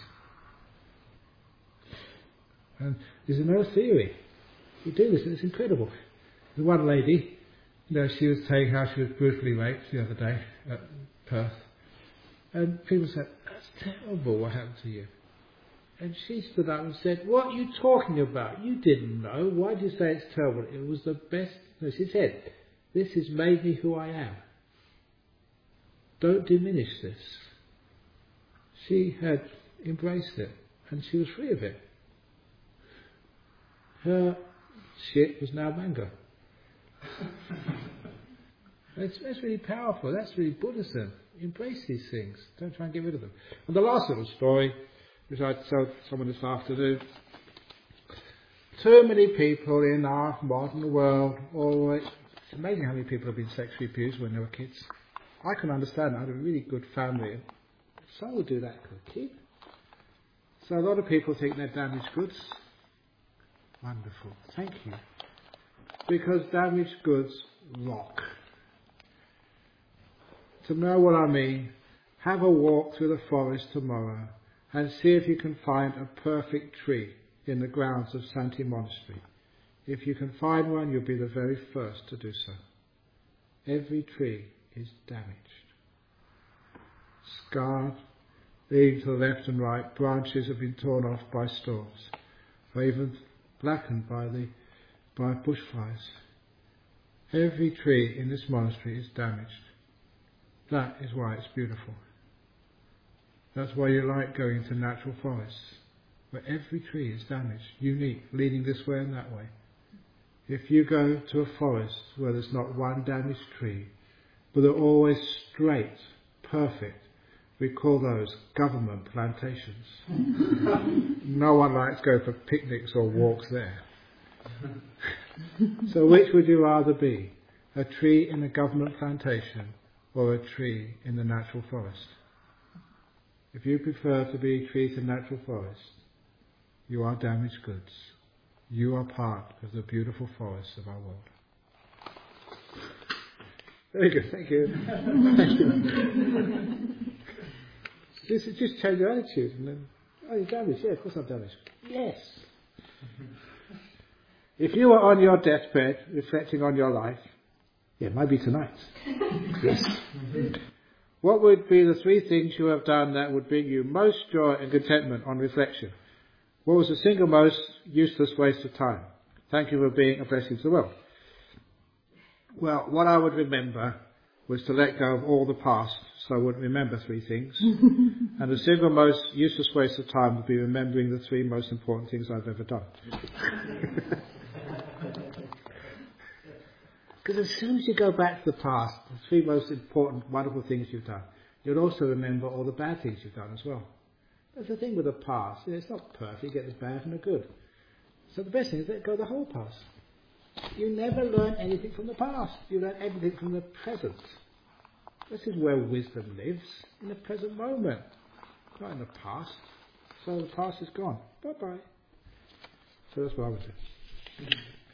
And there's another theory. You do this, and it's incredible. The one lady, you know, she was saying how she was brutally raped the other day at Perth. And people said, that's terrible what happened to you. And she stood up and said, what are you talking about? You didn't know. Why did you say it's terrible? It was the best. No, she said, this has made me who I am. Don't diminish this. She had embraced it and she was free of it. Her shit was now mango. That's, that's really powerful. That's really Buddhism. Embrace these things. Don't try and get rid of them. And the last little story, which I told someone this afternoon. Too many people in our modern world always... It's amazing how many people have been sexually abused when they were kids. I can understand. I had a really good family. So would do that to a kid. So a lot of people think they're damaged goods. Wonderful. Thank you. Because damaged goods rock. To know what I mean, have a walk through the forest tomorrow and see if you can find a perfect tree in the grounds of Santi Monastery. If you can find one, you'll be the very first to do so. Every tree is damaged, scarred. leading to the left and right, branches have been torn off by storms, or even blackened by the by bushfires. Every tree in this monastery is damaged. That is why it's beautiful. That's why you like going to natural forests, where every tree is damaged, unique, leaning this way and that way. If you go to a forest where there's not one damaged tree, but they're always straight, perfect, we call those government plantations. No one likes to go for picnics or walks there. So which would you rather be? A tree in a government plantation or a tree in the natural forest? If you prefer to be trees in natural forest, you are damaged goods. You are part of the beautiful forests of our world. Very good, thank you. Thank you. Just, just change your attitude and then, oh, you're damaged? Yeah, of course I'm damaged. Yes. If you were on your deathbed reflecting on your life, yeah, maybe tonight. Yes. What would be the three things you have done that would bring you most joy and contentment on reflection? What was the single most useless waste of time? Thank you for being a blessing to the world. Well, what I would remember was to let go of all the past, so I wouldn't remember three things. And the single most useless waste of time would be remembering the three most important things I've ever done. Because as soon as you go back to the past, the three most important, wonderful things you've done, you'll also remember all the bad things you've done as well. That's the thing with the past. You know, it's not perfect. You get the bad and the good. So the best thing is let go of the whole past. You never learn anything from the past. You learn everything from the present. This is where wisdom lives, in the present moment, not in the past. So the past is gone. Bye-bye. So that's what I would do.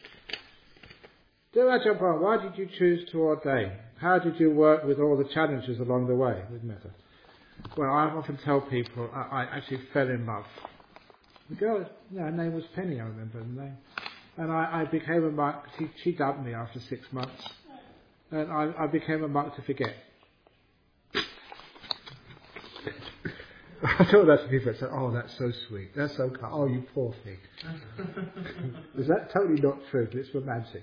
Dear Ajahn Brahm, why did you choose to ordain? How did you work with all the challenges along the way with metta? Well, I often tell people I, I actually fell in love. The girl, you know, her name was Penny, I remember her name. And I, I became a monk. She, she dumped me after six months. And I, I became a monk to forget. I thought that's people that said, oh, that's so sweet. That's so kind. Oh, you poor thing. Is that totally not true? But it's romantic.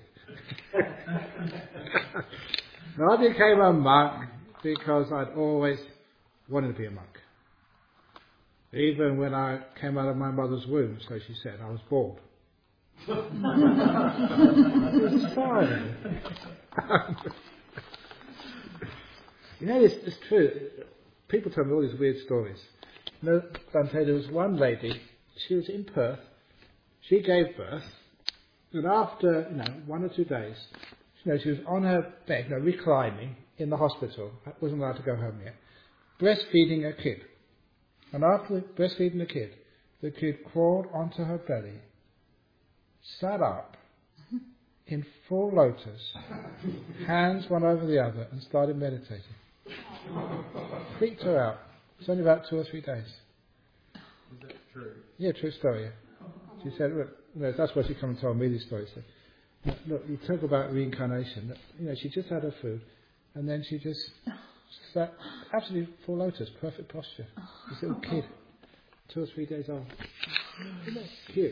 Now, I became a monk because I'd always wanted to be a monk. Even when I came out of my mother's womb, so she said, I was bald. It was fine. You know, it's, it's true. People tell me all these weird stories. You know, Dante, there was one lady, she was in Perth, she gave birth, and after, you know, one or two days, you know, she was on her bed, you know, reclining in the hospital, wasn't allowed to go home yet, breastfeeding a kid. And after breastfeeding the kid, the kid crawled onto her belly, sat up in full lotus, hands one over the other, and started meditating. Freaked her out. It's only about two or three days.
Is that true?
Yeah, true story. Yeah. She said, look, you know, that's why she come and told me this story. She said, look, you talk about reincarnation. You know, she just had her food, and then she just sat absolutely full lotus, perfect posture. This little kid, two or three days old. Isn't that cute?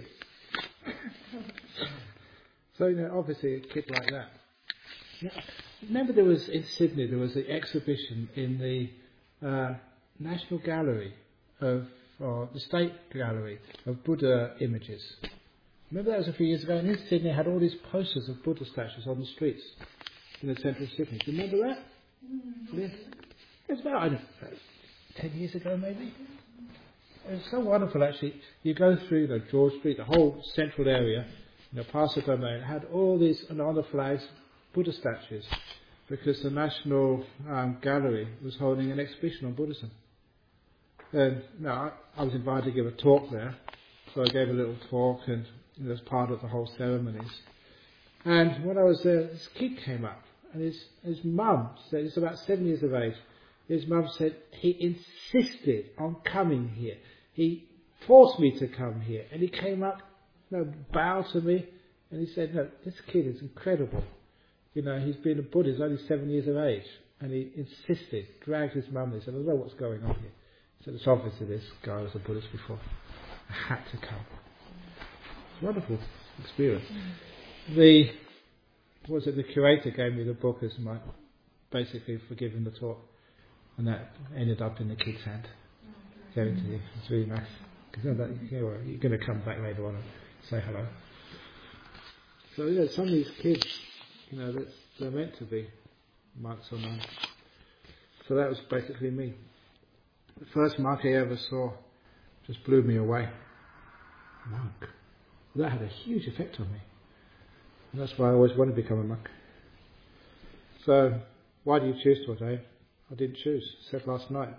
So, you know, obviously a kid like that. Yeah. Remember there was, in Sydney, there was an exhibition in the uh, National Gallery of, or the State Gallery of Buddha images. Remember that was a few years ago, and in Sydney had all these posters of Buddha statues on the streets in the centre of Sydney. Do you remember that? Mm-hmm. Yeah. It was about, I don't know, ten years ago maybe. It was so wonderful actually. You go through, you know, George Street, the whole central area, you know, past the domain, had all these, and on the flags, Buddha statues, because the National um, Gallery was holding an exhibition on Buddhism. And no, I, I was invited to give a talk there, so I gave a little talk, and it was part of the whole ceremonies. And when I was there, this kid came up, and his his mum said, he's about seven years of age. His mum said he insisted on coming here. He forced me to come here, and he came up, you know, bowed to me, and he said, "No, this kid is incredible. You know, he's been a Buddha, he's only seven years of age." And he insisted, dragged his mum, and he said, "I don't know what's going on here." So it's obviously this guy was a Buddhist before. I had to come. It's a wonderful experience. The, what was it, the curator gave me the book as my, basically for giving the talk. And that ended up in the kid's hand. Gave it to you. It's really nice. Because you know, you know, you're going to come back later on and say hello. So yeah, some of these kids, you know, that's, they're meant to be monks or nuns. So that was basically me. The first monk I ever saw just blew me away. Monk. That had a huge effect on me. And that's why I always want to become a monk. So, why do you choose to ordain? I didn't choose. I said last night.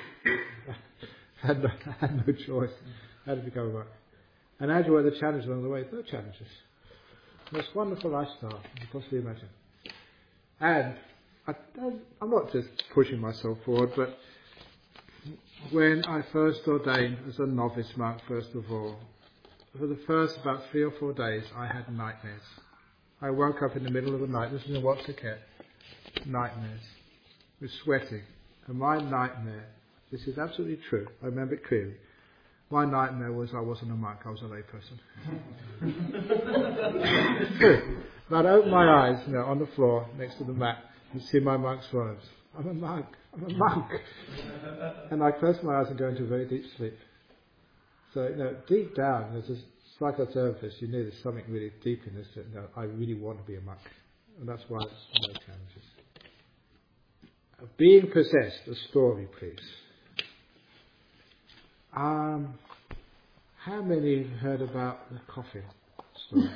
I had no, I had no choice. I had to become a monk. And how do you wear the challenges along the way? No challenges. Most wonderful lifestyle you can possibly imagine. And I, I'm not just pushing myself forward, but when I first ordained as a novice monk, first of all, for the first about three or four days, I had nightmares. I woke up in the middle of the night, listening to Wat Suket, nightmares, with sweating. And my nightmare, this is absolutely true, I remember it clearly, my nightmare was I wasn't a monk, I was a layperson. It's true. And I'd open my eyes, you know, on the floor, next to the mat, and see my monk's robes. I'm a monk, I'm a monk. And I close my eyes and go into a very deep sleep. So, you know, deep down, there's a psychotherapist, you know there's something really deep in this that, you know, I really want to be a monk. And that's why it's no challenges. Uh, being possessed, a story, please. Um, how many have heard about the coffin story?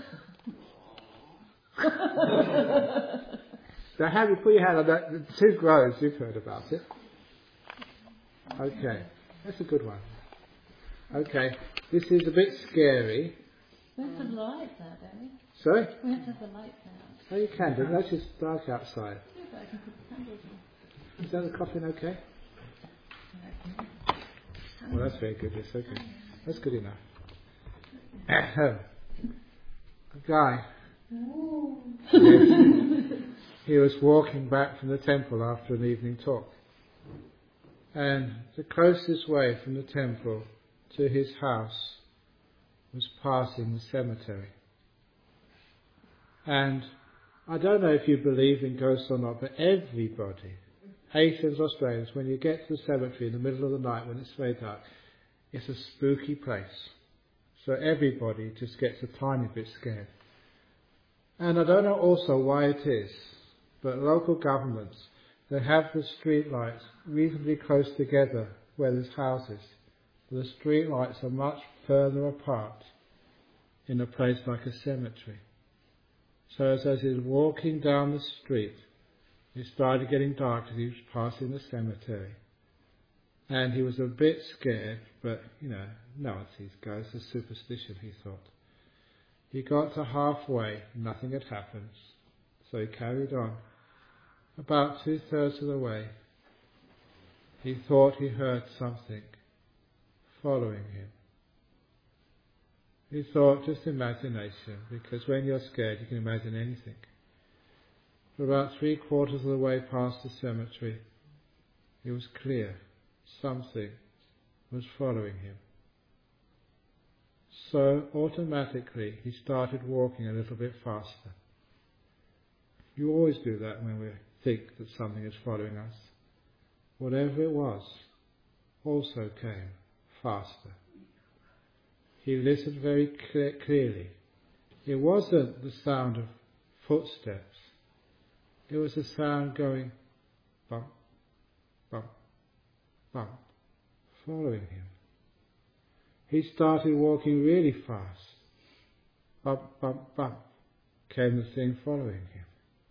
So have you put your hand on that? The two grows, you've heard about it. Okay, that's a good one. Okay, this is a bit scary.
We have to have the lights out, don't we?
Sorry?
We have to have the lights out.
Oh, you can do. That's just dark outside.
Yeah, but I can put the candles on.
Is that the coffin okay? Well, that's very good. It's okay. That's good enough. A guy. Yes, he was walking back from the temple after an evening talk. And the closest way from the temple to his house was passing the cemetery. And I don't know if you believe in ghosts or not, but everybody, Asians, Australians, when you get to the cemetery in the middle of the night when it's very dark, it's a spooky place. So everybody just gets a tiny bit scared. And I don't know also why it is, but local governments, they have the street lights reasonably close together where there's houses. The street lights are much further apart in a place like a cemetery. So as, as he was walking down the street, it started getting dark as he was passing the cemetery. And he was a bit scared, but, you know, no one sees ghosts, it's superstition, he thought. He got to halfway, nothing had happened, so he carried on. About two-thirds of the way, he thought he heard something following him. He thought, just imagination, because when you're scared you can imagine anything. For about three quarters of the way past the cemetery, it was clear something was following him. So automatically he started walking a little bit faster. You always do that when we think that something is following us. Whatever it was also came faster. He listened very clear, clearly. It wasn't the sound of footsteps. It was the sound going bump, bump, bump, following him. He started walking really fast. Bump, bump, bump, came the thing following him.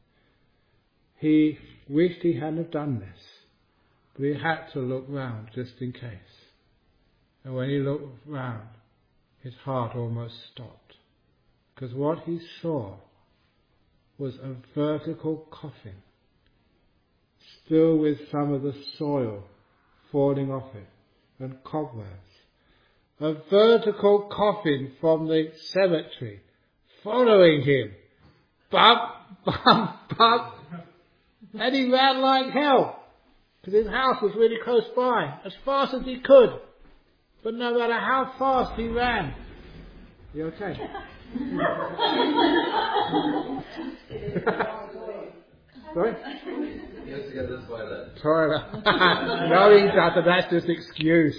He wished he hadn't have done this, but he had to look round just in case. And when he looked round, his heart almost stopped, because what he saw was a vertical coffin, still with some of the soil falling off it and cobwebs. A vertical coffin from the cemetery following him. Bump, bump, bump. And he ran like hell. because his house was really close by, as fast as he could. But no matter how fast he ran, you okay? Sorry?
He has to go to the toilet.
Toilet. No, he doesn't. That's just excuse.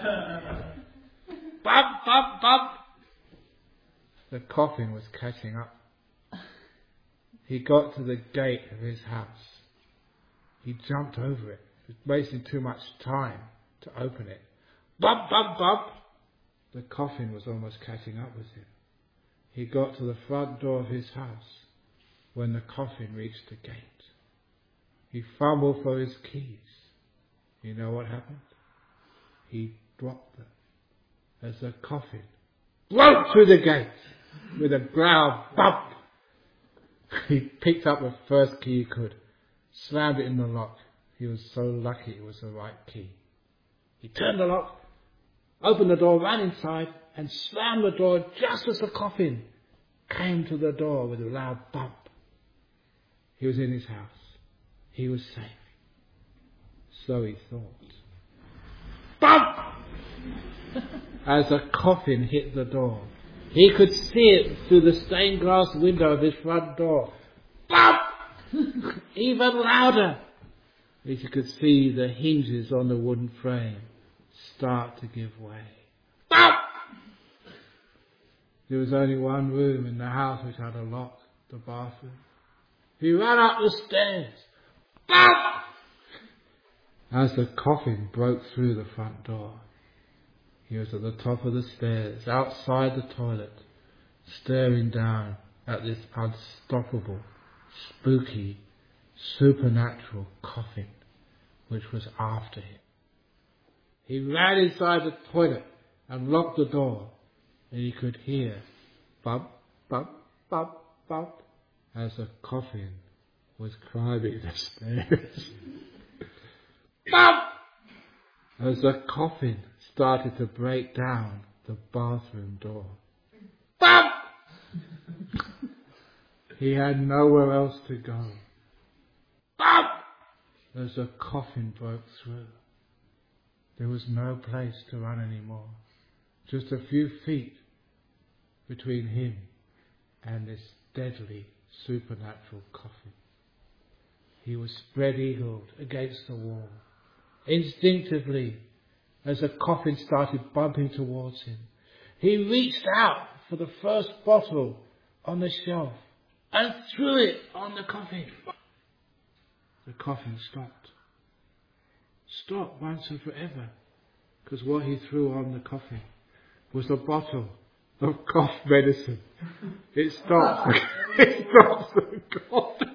Bump, bump, bump. The coffin was catching up. He got to the gate of his house. He jumped over it. It was wasting too much time to open it. Bump, bump, bump. The coffin was almost catching up with him. He got to the front door of his house when the coffin reached the gate. He fumbled for his keys. You know what happened? He dropped them as the coffin broke through the gate with a loud bump. He picked up the first key he could, slammed it in the lock. He was so lucky it was the right key. He turned the lock, opened the door, ran inside, and slammed the door just as the coffin came to the door with a loud bump. He was in his house. He was safe. So he thought. Bump! As the coffin hit the door, he could see it through the stained glass window of his front door. Bump! Even louder. As you could see the hinges on the wooden frame start to give way. Bump! There was only one room in the house which had a lock, the bathroom. He ran up the stairs. Bump! As the coffin broke through the front door, he was at the top of the stairs, outside the toilet, staring down at this unstoppable, spooky, supernatural coffin which was after him. He ran inside the toilet and locked the door, and he could hear bump, bump, bump, bump as the coffin was climbing the stairs. Bump! As the coffin started to break down the bathroom door. Bump! He had nowhere else to go. Bump! As the coffin broke through. There was no place to run anymore. Just a few feet between him and this deadly supernatural coffin. He was spread-eagled against the wall. Instinctively, as the coffin started bumping towards him, he reached out for the first bottle on the shelf and threw it on the coffin. The coffin stopped. Stopped once and forever, because what he threw on the coffin was a bottle of cough medicine. It stopped. It stops the coffin.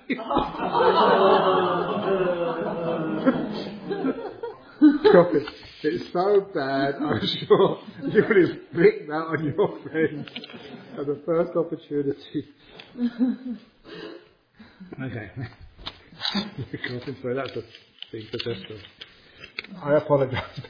Coffin. It's so bad, I'm sure you would inflict that on your friends at the first opportunity. Okay. Coffin, sorry, that's a big disaster. I apologise.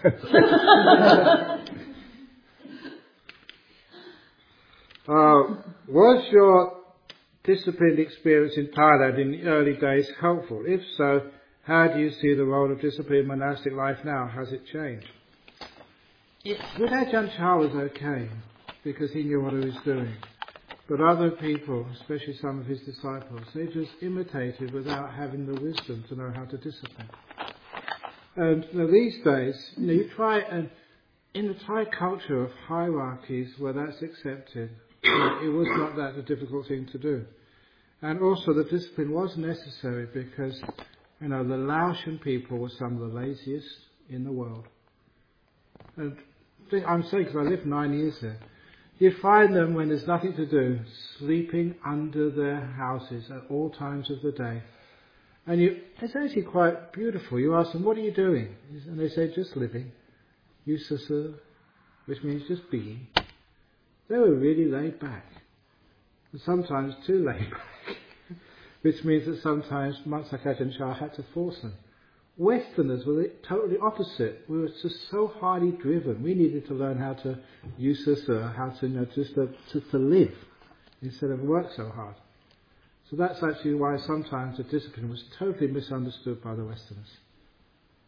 uh, was your disciplined experience in Thailand in the early days helpful? If so, how do you see the role of discipline in monastic life now? Has it changed? It, with Ajahn Chah was okay, because he knew what he was doing. But other people, especially some of his disciples, they just imitated without having the wisdom to know how to discipline. And you know, these days, you know, you try and in the Thai culture of hierarchies where that's accepted, you know, it was not that a difficult thing to do. And also the discipline was necessary because, you know, the Laotian people were some of the laziest in the world. And I'm saying because I lived nine years there. You find them when there's nothing to do, sleeping under their houses at all times of the day. And you, it's actually quite beautiful. You ask them, what are you doing? And they say, just living. Yusasa, which means just being. They were really laid back. And sometimes too laid back. Which means that sometimes monks like Ajahn Chah had to force them. Westerners were totally opposite. We were just so highly driven. We needed to learn how to use this, uh, how to, you know, just to, just to live instead of work so hard. So that's actually why sometimes the discipline was totally misunderstood by the Westerners.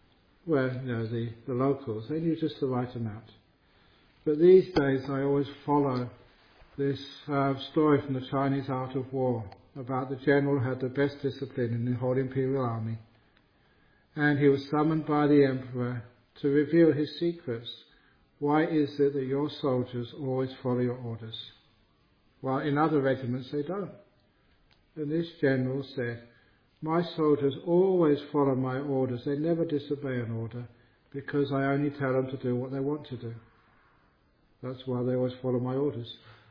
well, you know, the, the locals, they knew just the right amount. But these days I always follow this uh, story from the Chinese Art of War about the general who had the best discipline in the whole Imperial Army. And he was summoned by the Emperor to reveal his secrets. Why is it that your soldiers always follow your orders, while in other regiments they don't? And this general said, my soldiers always follow my orders. They never disobey an order because I only tell them to do what they want to do. That's why they always follow my orders.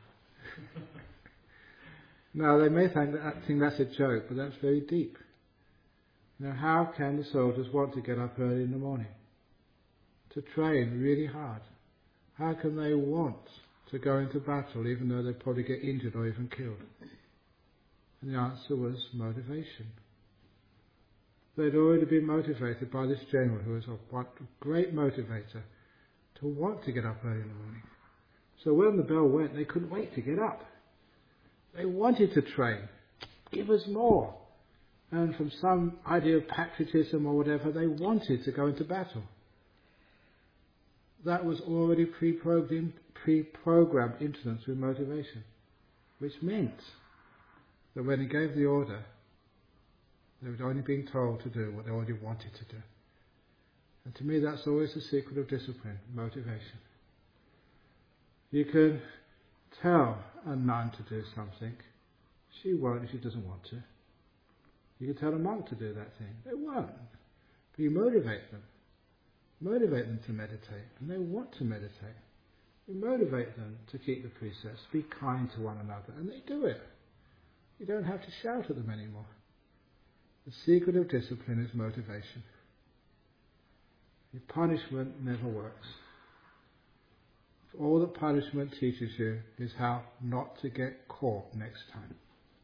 Now, they may think, that, think that's a joke, but that's very deep. Now, how can the soldiers want to get up early in the morning to train really hard? How can they want to go into battle even though they probably get injured or even killed? And the answer was motivation. They'd already been motivated by this general who was a great motivator to want to get up early in the morning. So when the bell went, they couldn't wait to get up. They wanted to train. Give us more. And from some idea of patriotism or whatever, they wanted to go into battle. That was already pre-programmed, pre-programmed into them through motivation, which meant that when he gave the order, they were only being told to do what they already wanted to do. And to me, that's always the secret of discipline, motivation. You can tell a nun to do something. She won't if she doesn't want to. You can tell a monk to do that thing. They won't. But you motivate them. Motivate them to meditate. And they want to meditate. You motivate them to keep the precepts, be kind to one another. And they do it. You don't have to shout at them anymore. The secret of discipline is motivation. Your punishment never works. All that punishment teaches you is how not to get caught next time.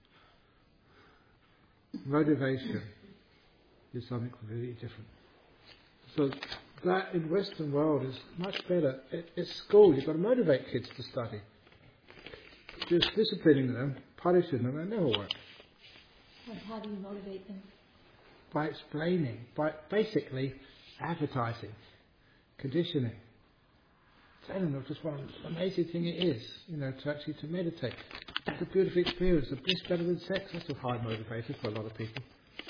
Motivation is something completely different. So that in Western world is much better. At school, you've got to motivate kids to study. Just disciplining them, punishing them, it never works.
And how do you motivate them?
By explaining, by basically advertising, conditioning. Telling them just what an amazing thing it is, you know, to actually to meditate. It's a beautiful experience. A bliss better than sex. That's a high motivator for a lot of people.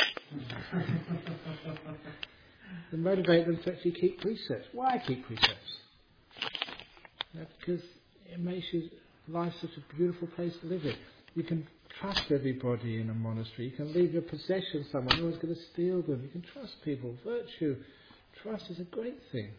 To motivate them to actually keep precepts. Why keep precepts? You know, because it makes your life such a beautiful place to live in. You can trust everybody in a monastery. You can leave your possessions somewhere. No one's going to steal them. You can trust people. Virtue, trust is a great thing.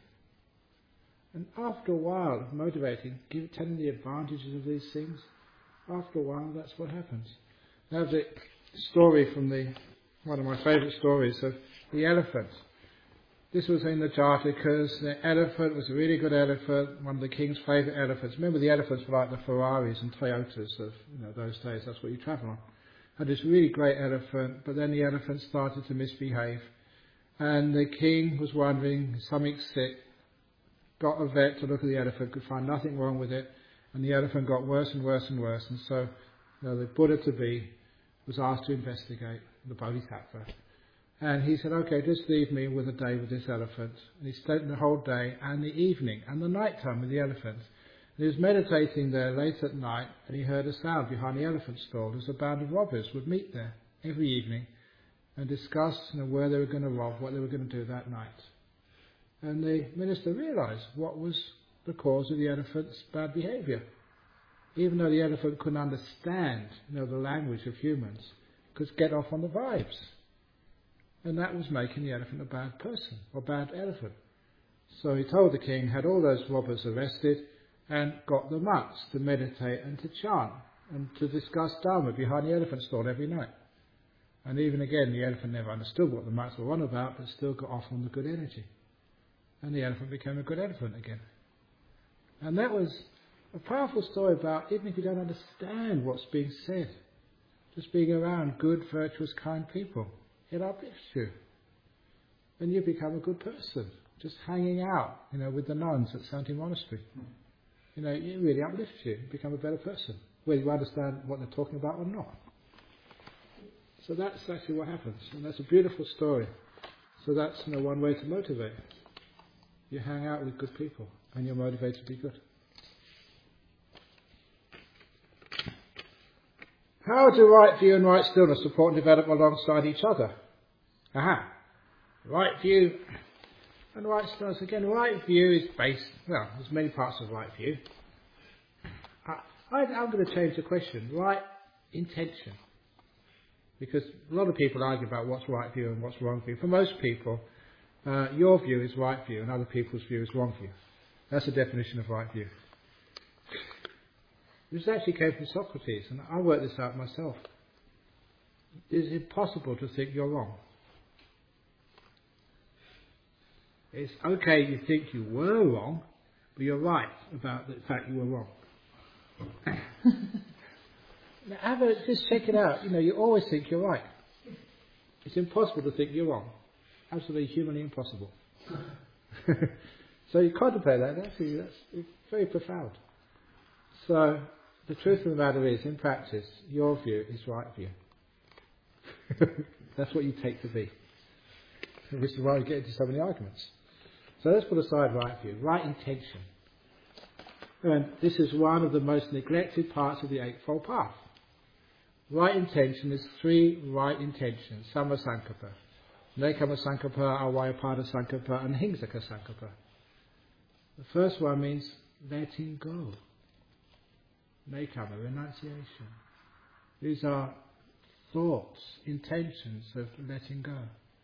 And after a while of motivating, give, telling the advantages of these things, after a while that's what happens. Now the story from the one of my favourite stories of the elephant. This was in the Jatakas. The elephant was a really good elephant, one of the king's favourite elephants. Remember, the elephants were like the Ferraris and Toyotas of you know those days. That's what you travel on. Had this really great elephant, but then the elephant started to misbehave, and the king was wondering, something's sick. Got a vet to look at the elephant, could find nothing wrong with it, and the elephant got worse and worse and worse. And so you know, the Buddha-to-be was asked to investigate, the Bodhisattva. And he said, okay, just leave me with a day with this elephant. And he stayed the whole day and the evening and the night time with the elephant. And he was meditating there late at night, and he heard a sound behind the elephant stall. There was a band of robbers would meet there every evening and discuss you know, where they were going to rob, what they were going to do that night. And the minister realised what was the cause of the elephant's bad behaviour. Even though the elephant couldn't understand, you know, the language of humans, could get off on the vibes. And that was making the elephant a bad person, or bad elephant. So he told the king, had all those robbers arrested, and got the monks to meditate and to chant, and to discuss Dharma behind the elephant stall every night. And even again, the elephant never understood what the monks were on about, but still got off on the good energy. And the elephant became a good elephant again. And that was a powerful story about, even if you don't understand what's being said, just being around good, virtuous, kind people, it uplifts you. And you become a good person. Just hanging out, you know, with the nuns at Santi Monastery. You know, it really uplifts you. You become a better person. Whether you understand what they're talking about or not. So that's actually what happens. And that's a beautiful story. So that's, you know, one way to motivate. You hang out with good people and you're motivated to be good. How do right view and right stillness support and develop alongside each other? Aha. Right view and right stillness. Again, right view is based, well, there's many parts of right view. I, I'm going to change the question. Right intention. Because a lot of people argue about what's right view and what's wrong view. For most people, uh, your view is right view and other people's view is wrong view. That's the definition of right view. This actually came from Socrates, and I worked this out myself. It's impossible to think you're wrong. It's okay you think you were wrong, but you're right about the fact you were wrong. Now, have a, just check it out. You know, you always think you're right. It's impossible to think you're wrong. Absolutely humanly impossible. So you contemplate that, actually, that's very profound. So, the truth of the matter is, in practice, your view is right view. That's what you take to be. Which is why we get into so many arguments. So let's put aside right view. Right intention. And this is one of the most neglected parts of the Eightfold Path. Right intention is three right intentions. Samma Sankappa, Nekama Sankappa, Avayapada Sankappa, and Hingsaka Sankappa. The first one means letting go. Nekama, renunciation. These are thoughts, intentions of letting go.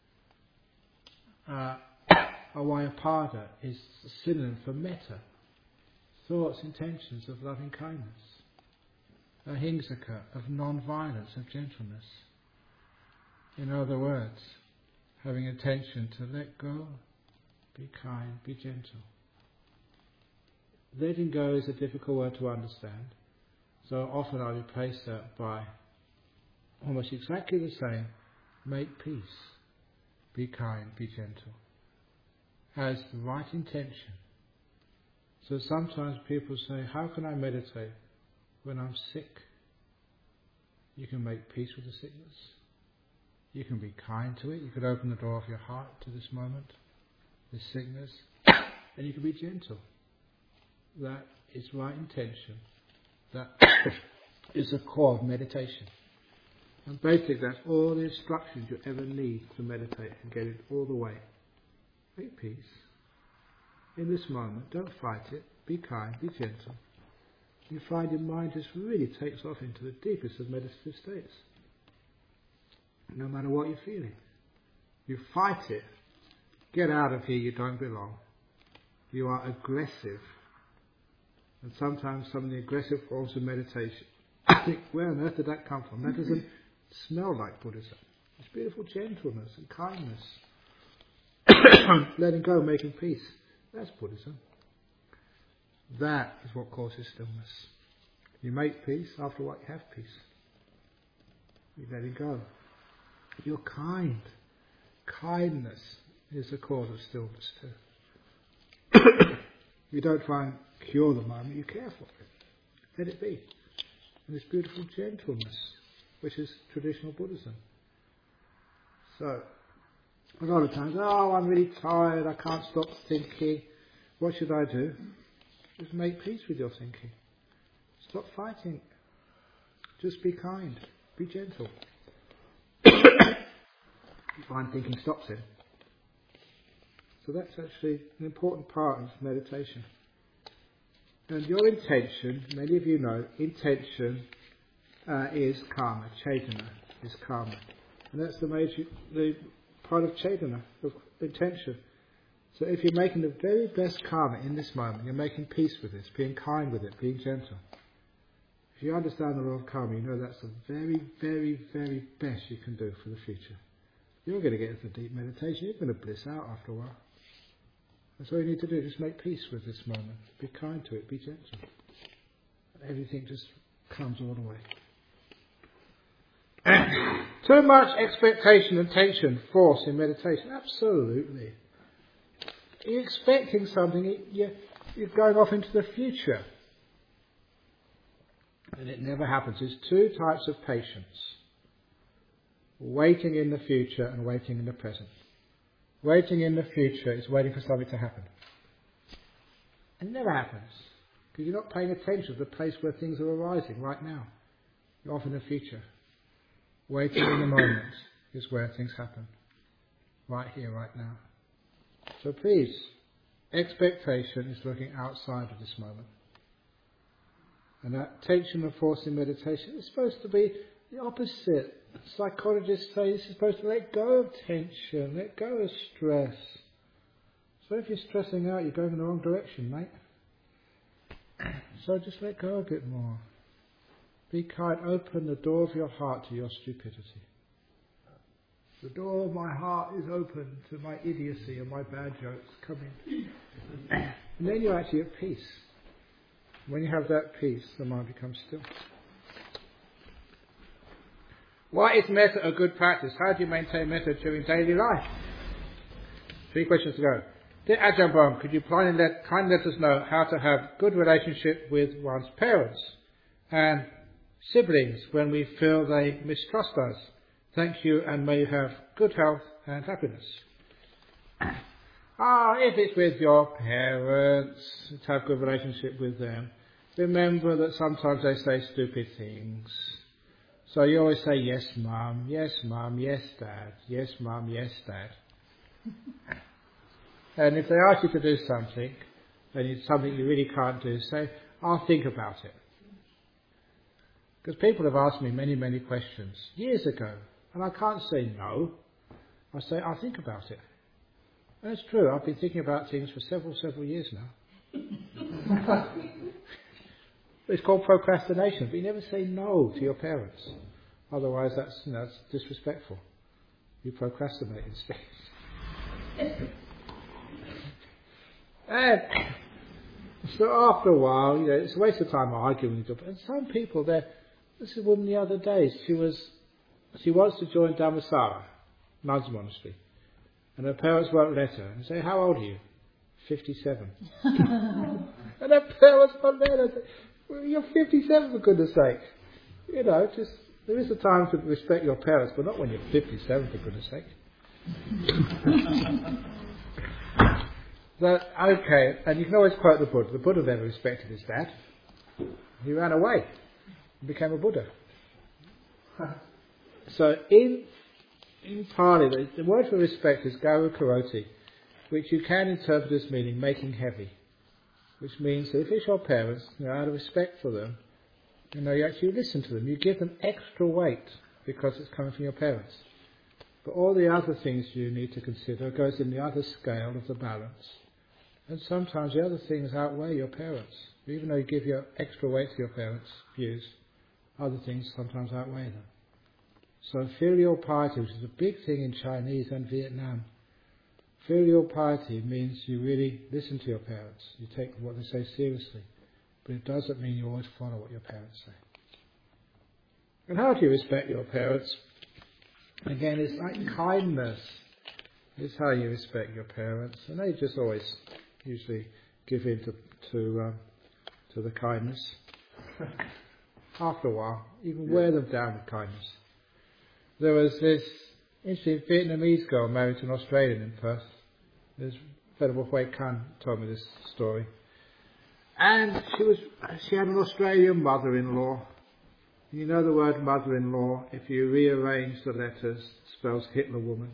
Uh, Avayapada is a synonym for metta. Thoughts, intentions of loving kindness. Ahingsaka, of non-violence, of gentleness. In other words, having intention to let go, be kind, be gentle. Letting go is a difficult word to understand, so often I replace that by almost exactly the same, make peace, be kind, be gentle, as the right intention. So sometimes people say, how can I meditate when I'm sick? You can make peace with the sickness. You can be kind to it. You could open the door of your heart to this moment, this sickness, and you can be gentle. That is right intention. That is the core of meditation. And basically that's all the instructions you ever need to meditate and get it all the way. Make peace. In this moment, don't fight it. Be kind, be gentle. You find your mind just really takes off into the deepest of meditative states. No matter what you're feeling. You fight it. Get out of here, you don't belong. You are aggressive. And sometimes some of the aggressive forms of meditation, I think, where on earth did that come from? That doesn't smell like Buddhism. It's beautiful gentleness and kindness. Letting go, making peace. That's Buddhism. That is what causes stillness. You make peace, after what you have peace. You let it go. You're kind. Kindness is the cause of stillness too. You don't try and cure the moment, you care for it. Let it be. And this beautiful gentleness, which is traditional Buddhism. So, a lot of times, oh, I'm really tired, I can't stop thinking. What should I do? Just make peace with your thinking. Stop fighting. Just be kind. Be gentle. You find thinking stops it. So that's actually an important part of meditation. And your intention, many of you know, intention uh, is karma. Chaitana is karma. And that's the major, the part of chaitana, of intention. So if you're making the very best karma in this moment, you're making peace with this, being kind with it, being gentle. If you understand the law of karma, you know that's the very, very, very best you can do for the future. You're going to get into deep meditation, you're going to bliss out after a while. That's all you need to do, just make peace with this moment. Be kind to it, be gentle. And everything just comes all the way. Too much expectation and tension, force in meditation. Absolutely. You're expecting something, you're, you're going off into the future. And it never happens. There's two types of patience. Waiting in the future and waiting in the present. Waiting in the future is waiting for something to happen. And it never happens. Because you're not paying attention to the place where things are arising right now. You're off in the future. Waiting in the moment is where things happen. Right here, right now. So please, expectation is looking outside of this moment. And that tension and force in meditation is supposed to be the opposite. Psychologists say this is supposed to let go of tension, let go of stress. So if you're stressing out, you're going in the wrong direction, mate. So just let go a bit more. Be kind, open the door of your heart to your stupidity. The door of my heart is open to my idiocy and my bad jokes coming. And then you're actually at peace. When you have that peace, the mind becomes still. Why is metta a good practice? How do you maintain metta during daily life? Three questions to go. Dear Ajahn Brahm, could you kindly let, kindly let us know how to have good relationship with one's parents and siblings when we feel they mistrust us? Thank you, and may you have good health and happiness. Ah, if it's with your parents, to have good relationship with them, remember that sometimes they say stupid things. So you always say, yes, mum, yes, mum, yes, dad, yes, mum, yes, dad. And if they ask you to do something, and it's something you really can't do, say, I'll think about it. Because people have asked me many, many questions years ago, and I can't say no. I say, I'll think about it. And it's true, I've been thinking about things for several, several years now. It's called procrastination, but you never say no to your parents. Otherwise that's, you know, that's disrespectful. You procrastinate instead. And so after a while, you know, it's a waste of time arguing with them. And some people, there, this is a woman the other day, she was, she wants to join Dhammasara, nuns monastery. And her parents won't let her. And say, how old are you? fifty-seven. And her parents won't let her. Well, you're fifty-seven, for goodness sake. You know, just, there is a time to respect your parents, but not when you're fifty-seven, for goodness sake. So, okay, and you can always quote the Buddha. The Buddha never respected his dad. He ran away and became a Buddha. So in in Pali, the, the word for respect is garu karoti, which you can interpret as meaning making heavy. Which means that if it's your parents, you know, out of respect for them, you know, you actually listen to them. You give them extra weight because it's coming from your parents. But all the other things you need to consider goes in the other scale of the balance. And sometimes the other things outweigh your parents. Even though you give your extra weight to your parents' views, other things sometimes outweigh them. So filial piety, which is a big thing in Chinese and Vietnam, filial piety means you really listen to your parents. You take what they say seriously. But it doesn't mean you always follow what your parents say. And how do you respect your parents? Again, it's like kindness. It's how you respect your parents. And they just always usually give in to to, um, to the kindness. After a while, even wear them down with kindness. There was this interesting Vietnamese girl married to an Australian in Perth. This Venerable Hui Kun told me this story. And she was she had an Australian mother-in-law. You know the word mother-in-law, if you rearrange the letters, spells Hitler woman.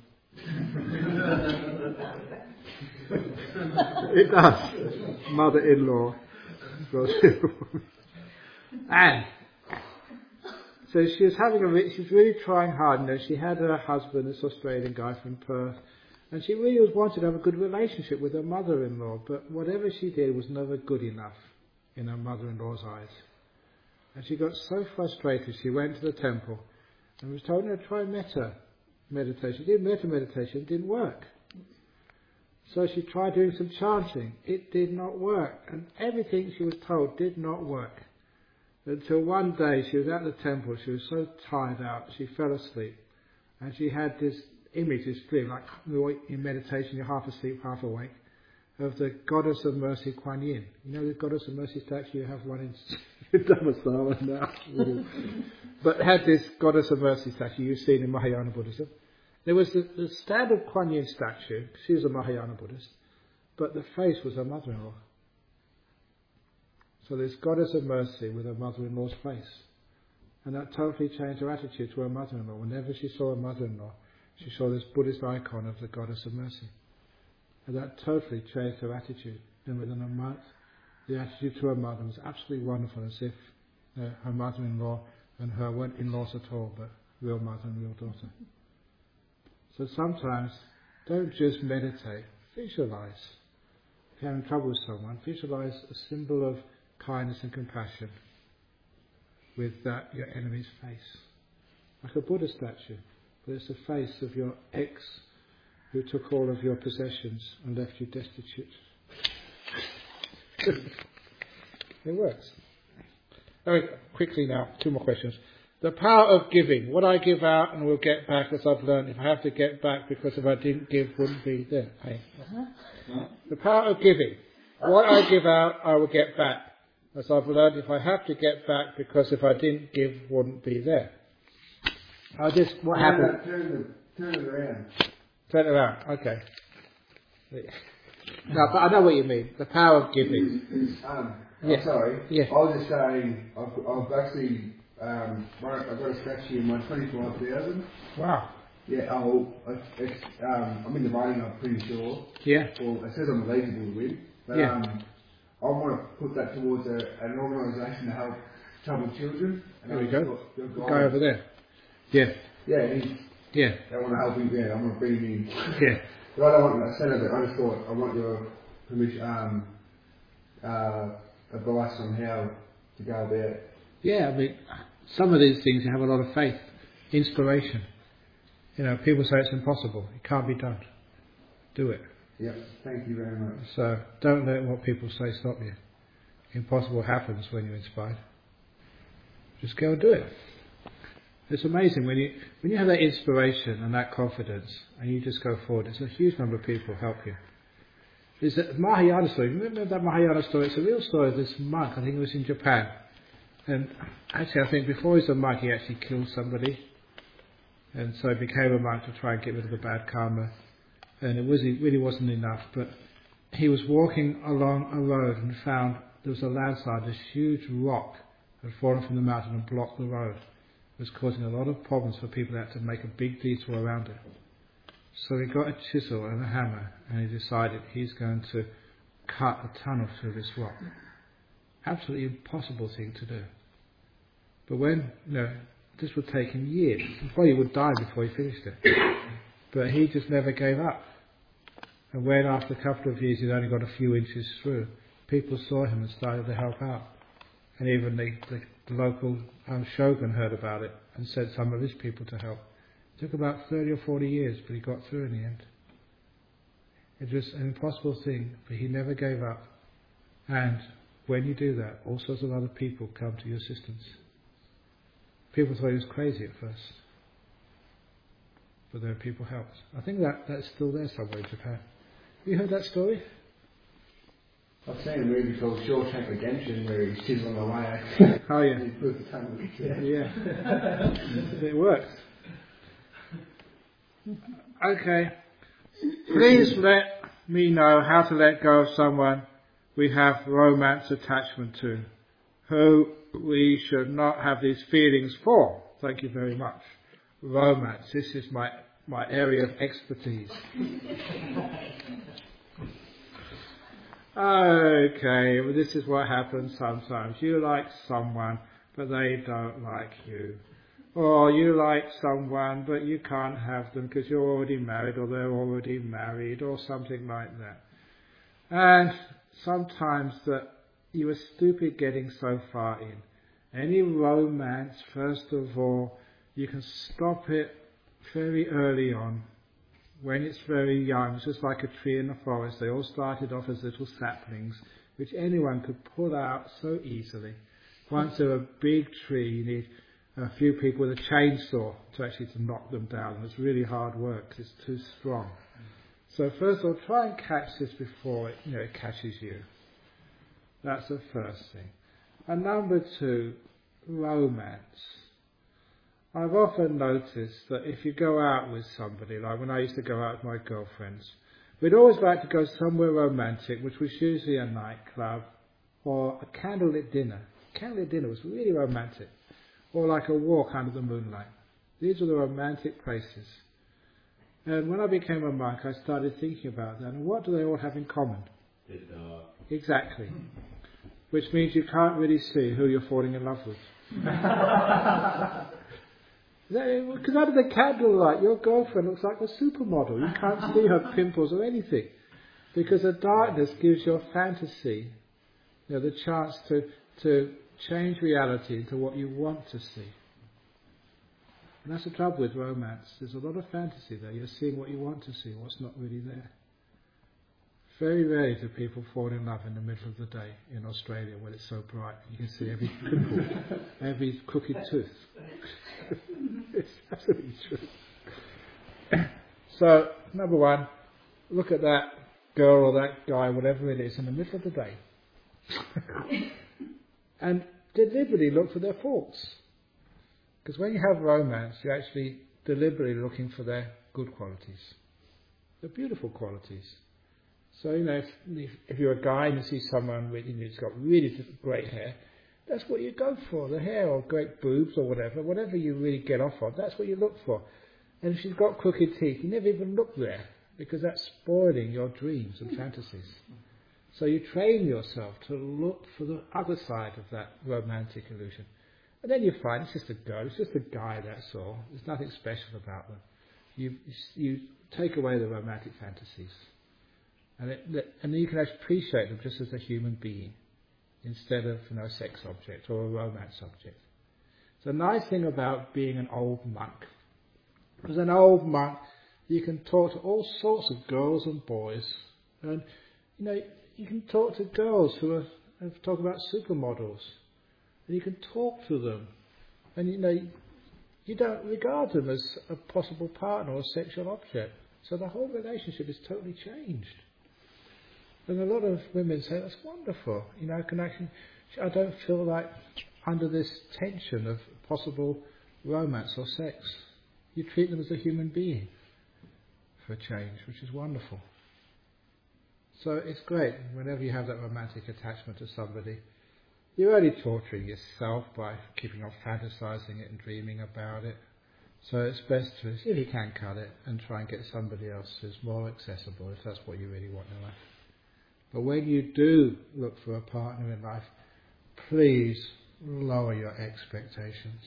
It does. Mother-in-law spells Hitler woman. And so she was having a, she was really trying hard. You know, she had her husband, this Australian guy from Perth, and she really was wanted to have a good relationship with her mother-in-law. But whatever she did was never good enough in her mother-in-law's eyes. And she got so frustrated, she went to the temple and was told, no, try metta meditation. She did metta meditation, it didn't work. So she tried doing some chanting. It did not work. And everything she was told did not work. Until one day she was at the temple, she was so tired out, she fell asleep. And she had this image, this dream, like in meditation, you're half asleep, half awake, of the Goddess of Mercy, Kuan Yin. You know the Goddess of Mercy statue? You have one in Dhammasara now. But had this Goddess of Mercy statue you've seen in Mahayana Buddhism. There was the, the standard Kuan Yin statue. She was a Mahayana Buddhist. But the face was her mother-in-law. So this goddess of mercy with her mother-in-law's face. And that totally changed her attitude to her mother-in-law. Whenever she saw her mother-in-law, she saw this Buddhist icon of the goddess of mercy. And that totally changed her attitude. And within a month, the attitude to her mother was absolutely wonderful, as if uh, her mother-in-law and her weren't in-laws at all, but real mother and real daughter. So sometimes, don't just meditate, visualize. If you're having trouble with someone, visualize a symbol of kindness and compassion with that your enemy's face. Like a Buddha statue, but it's the face of your ex who took all of your possessions and left you destitute. It works. Very quickly now, two more questions. The power of giving. What I give out and will get back, as I've learned, if I have to get back because if I didn't give, wouldn't be there. Hey. Uh-huh. The power of giving. What I give out, I will get back. As I've learned, if I have to get back because if I didn't give, wouldn't be there. I just, what
turn
happened?
It, turn, the, turn it around.
Turn it around, okay. No, but I know what you mean. The power of giving.
Um,
yeah.
I'm sorry.
Yeah.
I was just saying, I've, I've actually, um, I've got a scratch here in my twenty-five thousand.
Wow.
Yeah, I'll, it's, um, I'm in the writing, I'm pretty sure.
Yeah.
Well, it says I'm eligible to win. But
yeah.
um, I want to put that towards a, an organisation to help troubled children. And
There we go.
Got,
got Go over there. Yeah.
Yeah, he's,
yeah.
I want to help him, yeah, I want to bring him in.
Yeah.
But I don't want to send it, I just thought, I want your permission, um, uh, advice on how to go about it.
Yeah, I mean, some of these things you have a lot of faith, inspiration. You know, people say it's impossible. It can't be done. Do it.
Yep, thank you very much.
So don't let what people say stop you. Impossible happens when you're inspired. Just go and do it. It's amazing when you when you have that inspiration and that confidence and you just go forward. There's a huge number of people help you. There's a Mahayana story. Remember that Mahayana story? It's a real story of this monk. I think it was in Japan. And actually, I think before he was a monk, he actually killed somebody. And so he became a monk to try and get rid of the bad karma. And it, was, it really wasn't enough. But he was walking along a road and found there was a landslide. This huge rock had fallen from the mountain and blocked the road. It was causing a lot of problems for people that had to make a big detour around it. So he got a chisel and a hammer and he decided he's going to cut a tunnel through this rock. Absolutely impossible thing to do. But when, you know, this would take him years. He probably would die before he finished it. But he just never gave up. And when after a couple of years he'd only got a few inches through, people saw him and started to help out. And even the, the, the local um, shogun heard about it and sent some of his people to help. It took about thirty or forty years, but he got through in the end. It was an impossible thing, but he never gave up. And when you do that, all sorts of other people come to your assistance. People thought he was crazy at first, but there are people helped. I think that that's still there somewhere in Japan. Have you heard that story?
I've seen a movie called Shawshank Redemption where he's chiseling away.
Oh yeah.
He put the tongue. Yeah.
Yeah. It works. Okay. Please let me know how to let go of someone we have romance attachment to, who we should not have these feelings for. Thank you very much. Romance. This is my, my area of expertise. Okay, well this is what happens sometimes. You like someone, but they don't like you. Or you like someone, but you can't have them because you're already married, or they're already married, or something like that. And sometimes that you are stupid getting so far in. Any romance, first of all, you can stop it very early on, when it's very young. It's just like a tree in the forest. They all started off as little saplings, which anyone could pull out so easily. Once they're a big tree, you need a few people with a chainsaw to actually to knock them down. And it's really hard work because it's too strong. So first of all, try and catch this before it, you know, it catches you. That's the first thing. And number two, romance. I've often noticed that if you go out with somebody, like when I used to go out with my girlfriends, we'd always like to go somewhere romantic, which was usually a nightclub or a candlelit dinner. Candlelit dinner was really romantic. Or like a walk under the moonlight. These are the romantic places. And when I became a monk, I started thinking about that. And what do they all have in common?
Uh,
Exactly. Which means you can't really see who you're falling in love with. Because under the candlelight, your girlfriend looks like a supermodel. You can't see her pimples or anything. Because the darkness gives your fantasy, you know, the chance to, to change reality into what you want to see. And that's the trouble with romance. There's a lot of fantasy there. You're seeing what you want to see, what's not really there. Very rarely do people fall in love in the middle of the day in Australia when it's so bright. You can see every pimple, every crooked tooth. It's absolutely true. So, number one, look at that girl or that guy, whatever it is, in the middle of the day. And deliberately look for their faults. Because when you have romance, you're actually deliberately looking for their good qualities. The beautiful qualities. So, you know, if, if, if you're a guy and you see someone with, you know, who's got really great hair, that's what you go for, the hair, or great boobs or whatever, whatever you really get off of, that's what you look for. And if she's got crooked teeth, you never even look there, because that's spoiling your dreams and fantasies. So you train yourself to look for the other side of that romantic illusion. And then you find it's just a girl, it's just a guy, that's all. There's nothing special about them. You, you take away the romantic fantasies. And, it, and you can actually appreciate them just as a human being, instead of, you know, a sex object or a romance object. It's a nice thing about being an old monk. As an old monk, you can talk to all sorts of girls and boys, and you know, you can talk to girls who are talk about supermodels, and you can talk to them, and you know, you don't regard them as a possible partner or a sexual object. So the whole relationship is totally changed. And a lot of women say, that's wonderful. You know, I can actually, I don't feel like under this tension of possible romance or sex. You treat them as a human being for a change, which is wonderful. So it's great whenever you have that romantic attachment to somebody. You're only torturing yourself by keeping on fantasizing it and dreaming about it. So it's best to, if you can, cut it and try and get somebody else who's more accessible, if that's what you really want in life. But when you do look for a partner in life, please lower your expectations.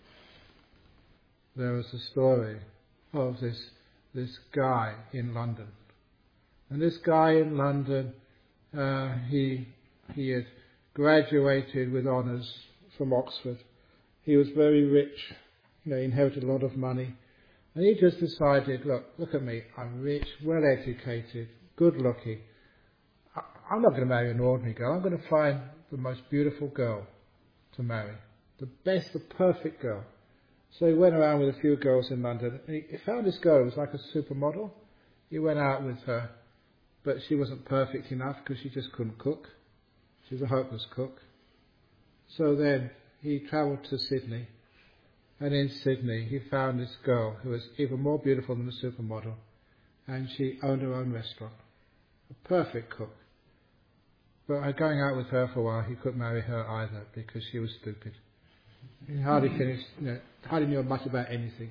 There was a story of this this guy in London. And this guy in London, uh, he he had graduated with honours from Oxford. He was very rich, you know, he inherited a lot of money. And he just decided, look, look at me, I'm rich, well educated, good looking. I'm not going to marry an ordinary girl. I'm going to find the most beautiful girl to marry. The best, the perfect girl. So he went around with a few girls in London. And he found this girl who was like a supermodel. He went out with her, but she wasn't perfect enough because she just couldn't cook. She was a hopeless cook. So then he travelled to Sydney. And in Sydney he found this girl who was even more beautiful than the supermodel. And she owned her own restaurant. A perfect cook. But going out with her for a while, he couldn't marry her either because she was stupid. He hardly finished, you know, hardly knew much about anything.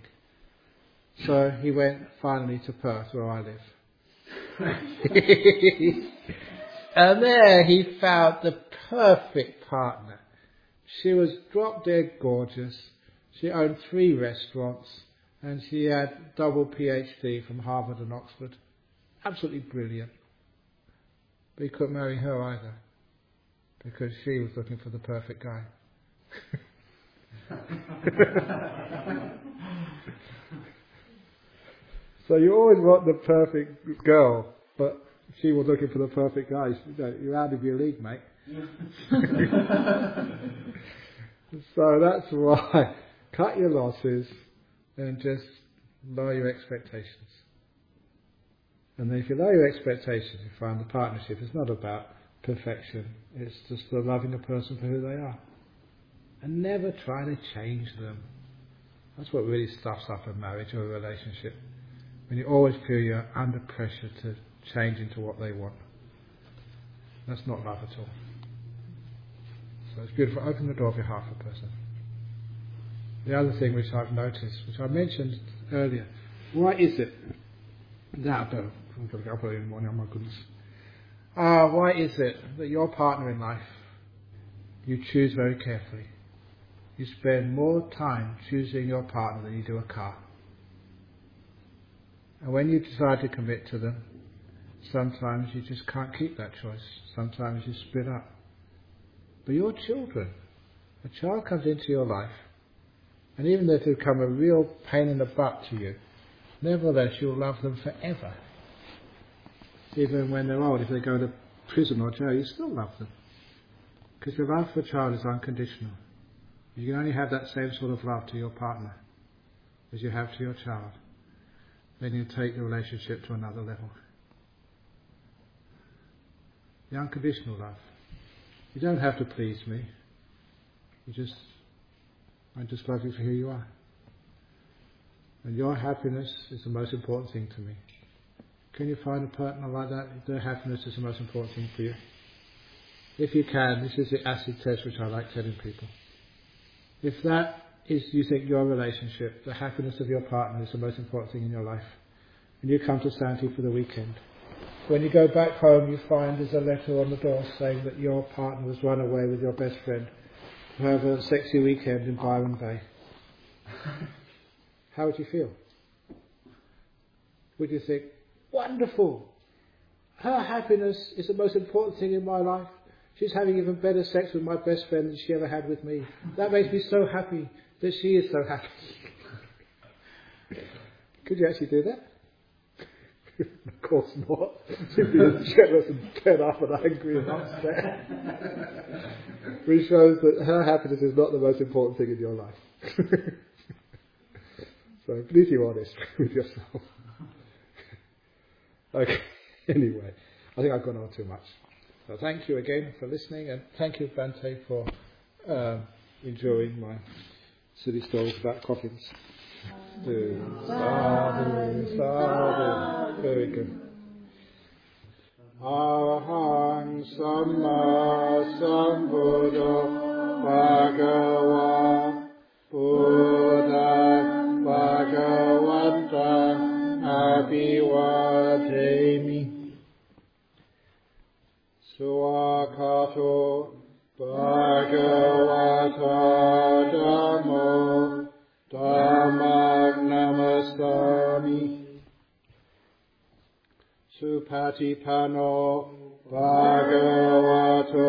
So he went finally to Perth, where I live. And there he found the perfect partner. She was drop dead gorgeous. She owned three restaurants, and she had double PhD from Harvard and Oxford. Absolutely brilliant. But he couldn't marry her either, because she was looking for the perfect guy. So you always want the perfect girl, but she was looking for the perfect guy. You're out of your league, mate. So that's why cut your losses and just lower your expectations. And then if you lower your expectations, you find the partnership is not about perfection. It's just the loving a person for who they are. And never try to change them. That's what really stuffs up a marriage or a relationship. When you always feel you're under pressure to change into what they want. That's not love at all. So it's beautiful. Open the door for half a person. The other thing which I've noticed, which I mentioned earlier, why is it? Now, no, I'm going to get up early in the morning, oh my goodness. Ah, uh, why is it that your partner in life, you choose very carefully? You spend more time choosing your partner than you do a car. And when you decide to commit to them, sometimes you just can't keep that choice. Sometimes you split up. But your children, a child comes into your life, and even though they become a real pain in the butt to you, nevertheless you'll love them forever. Even when they're old, if they go to prison or jail, you still love them. Because your love for a child is unconditional. You can only have that same sort of love to your partner as you have to your child. Then you take the relationship to another level. The unconditional love. You don't have to please me. You just, I just love you for who you are. And your happiness is the most important thing to me. Can you find a partner like that? Their happiness is the most important thing for you. If you can, this is the acid test which I like telling people. If that is, you think, your relationship, the happiness of your partner is the most important thing in your life, and you come to Santi for the weekend, when you go back home you find there's a letter on the door saying that your partner has run away with your best friend to have a sexy weekend in Byron Bay. How would you feel? Would you think, wonderful, her happiness is the most important thing in my life, she's having even better sex with my best friend than she ever had with me, that makes me so happy that she is so happy? Could you actually do that? Of course not. She'd be as jealous and fed up and angry and upset. Which shows that her happiness is not the most important thing in your life. So please be honest with yourself. Okay, anyway, I think I've gone on too much. So thank you again for listening, and thank you, Bhante, for uh, enjoying my silly stories about coffins. Sadhu, sadhu, sadhu. Very good. Aham Samma Sambuddho Bhagava Buddha Bhagavata Abhivademi Suakato Bhagavata Dhammo Dhammang Namastami Supatipano Bhagavato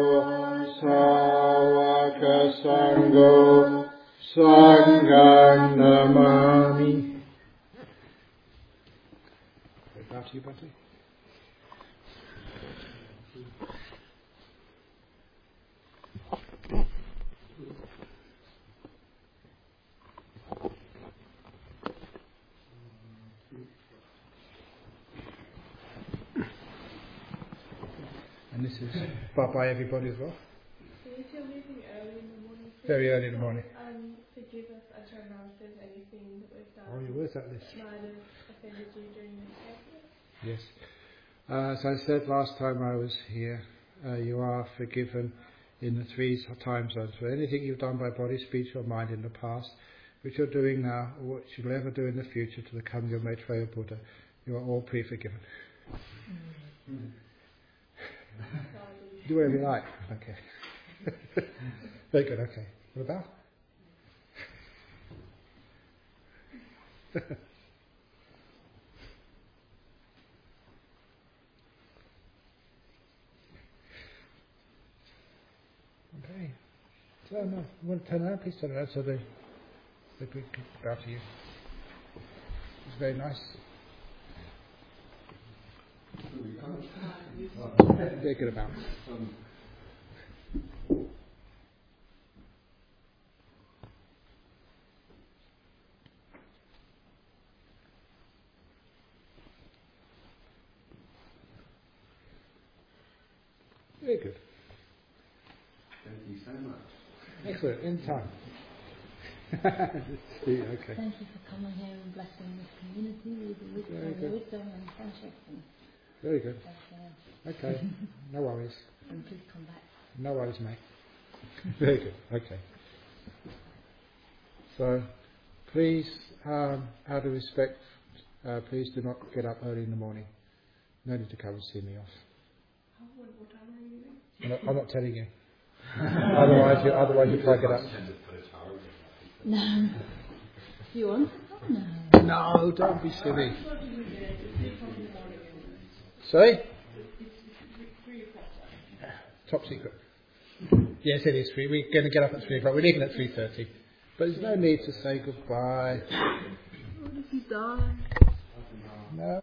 Sāvaka Sangho Sanghang Namami. Back to you, Bhante. And this is bye-bye everybody as well.
So if you're leaving early in the morning,
very early in the morning.
Um, forgive us at our mouth if there's anything that we've done.
Oh, you where's that list?
Might have offended you during this practice.
Yes. Uh, as I said last time I was here, uh, you are forgiven in the three time zones for anything you've done by body, speech or mind in the past, which you're doing now, or which you'll ever do in the future to become your Maitreya Buddha. You are all pre-forgiven. Mm. Do whatever you like. Okay. Very good, okay. What about? Okay. So, no, you want to turn around? Please turn around so they, they can bow to you. It's very nice. Very good about. Very good.
Thank you so much.
Excellent. In time. Okay.
Thank you for coming here and blessing this community with your wisdom, wisdom and friendship. And
very good.
uh,
Okay. No worries.
and please come back.
No worries, mate. Very good. Okay. So, please, um, out of respect, uh, please do not get up early in the morning. No need to come and see me off.
What, what time are you leaving?
I'm not, I'm not telling you. otherwise, you otherwise you try to get up.
No. You want? Oh, no.
No, don't be silly. Sorry? Top secret. Yes, it is three. We're going to get up at three o'clock. We're leaving at three thirty. But there's no need to say goodbye.
What if you die?
No.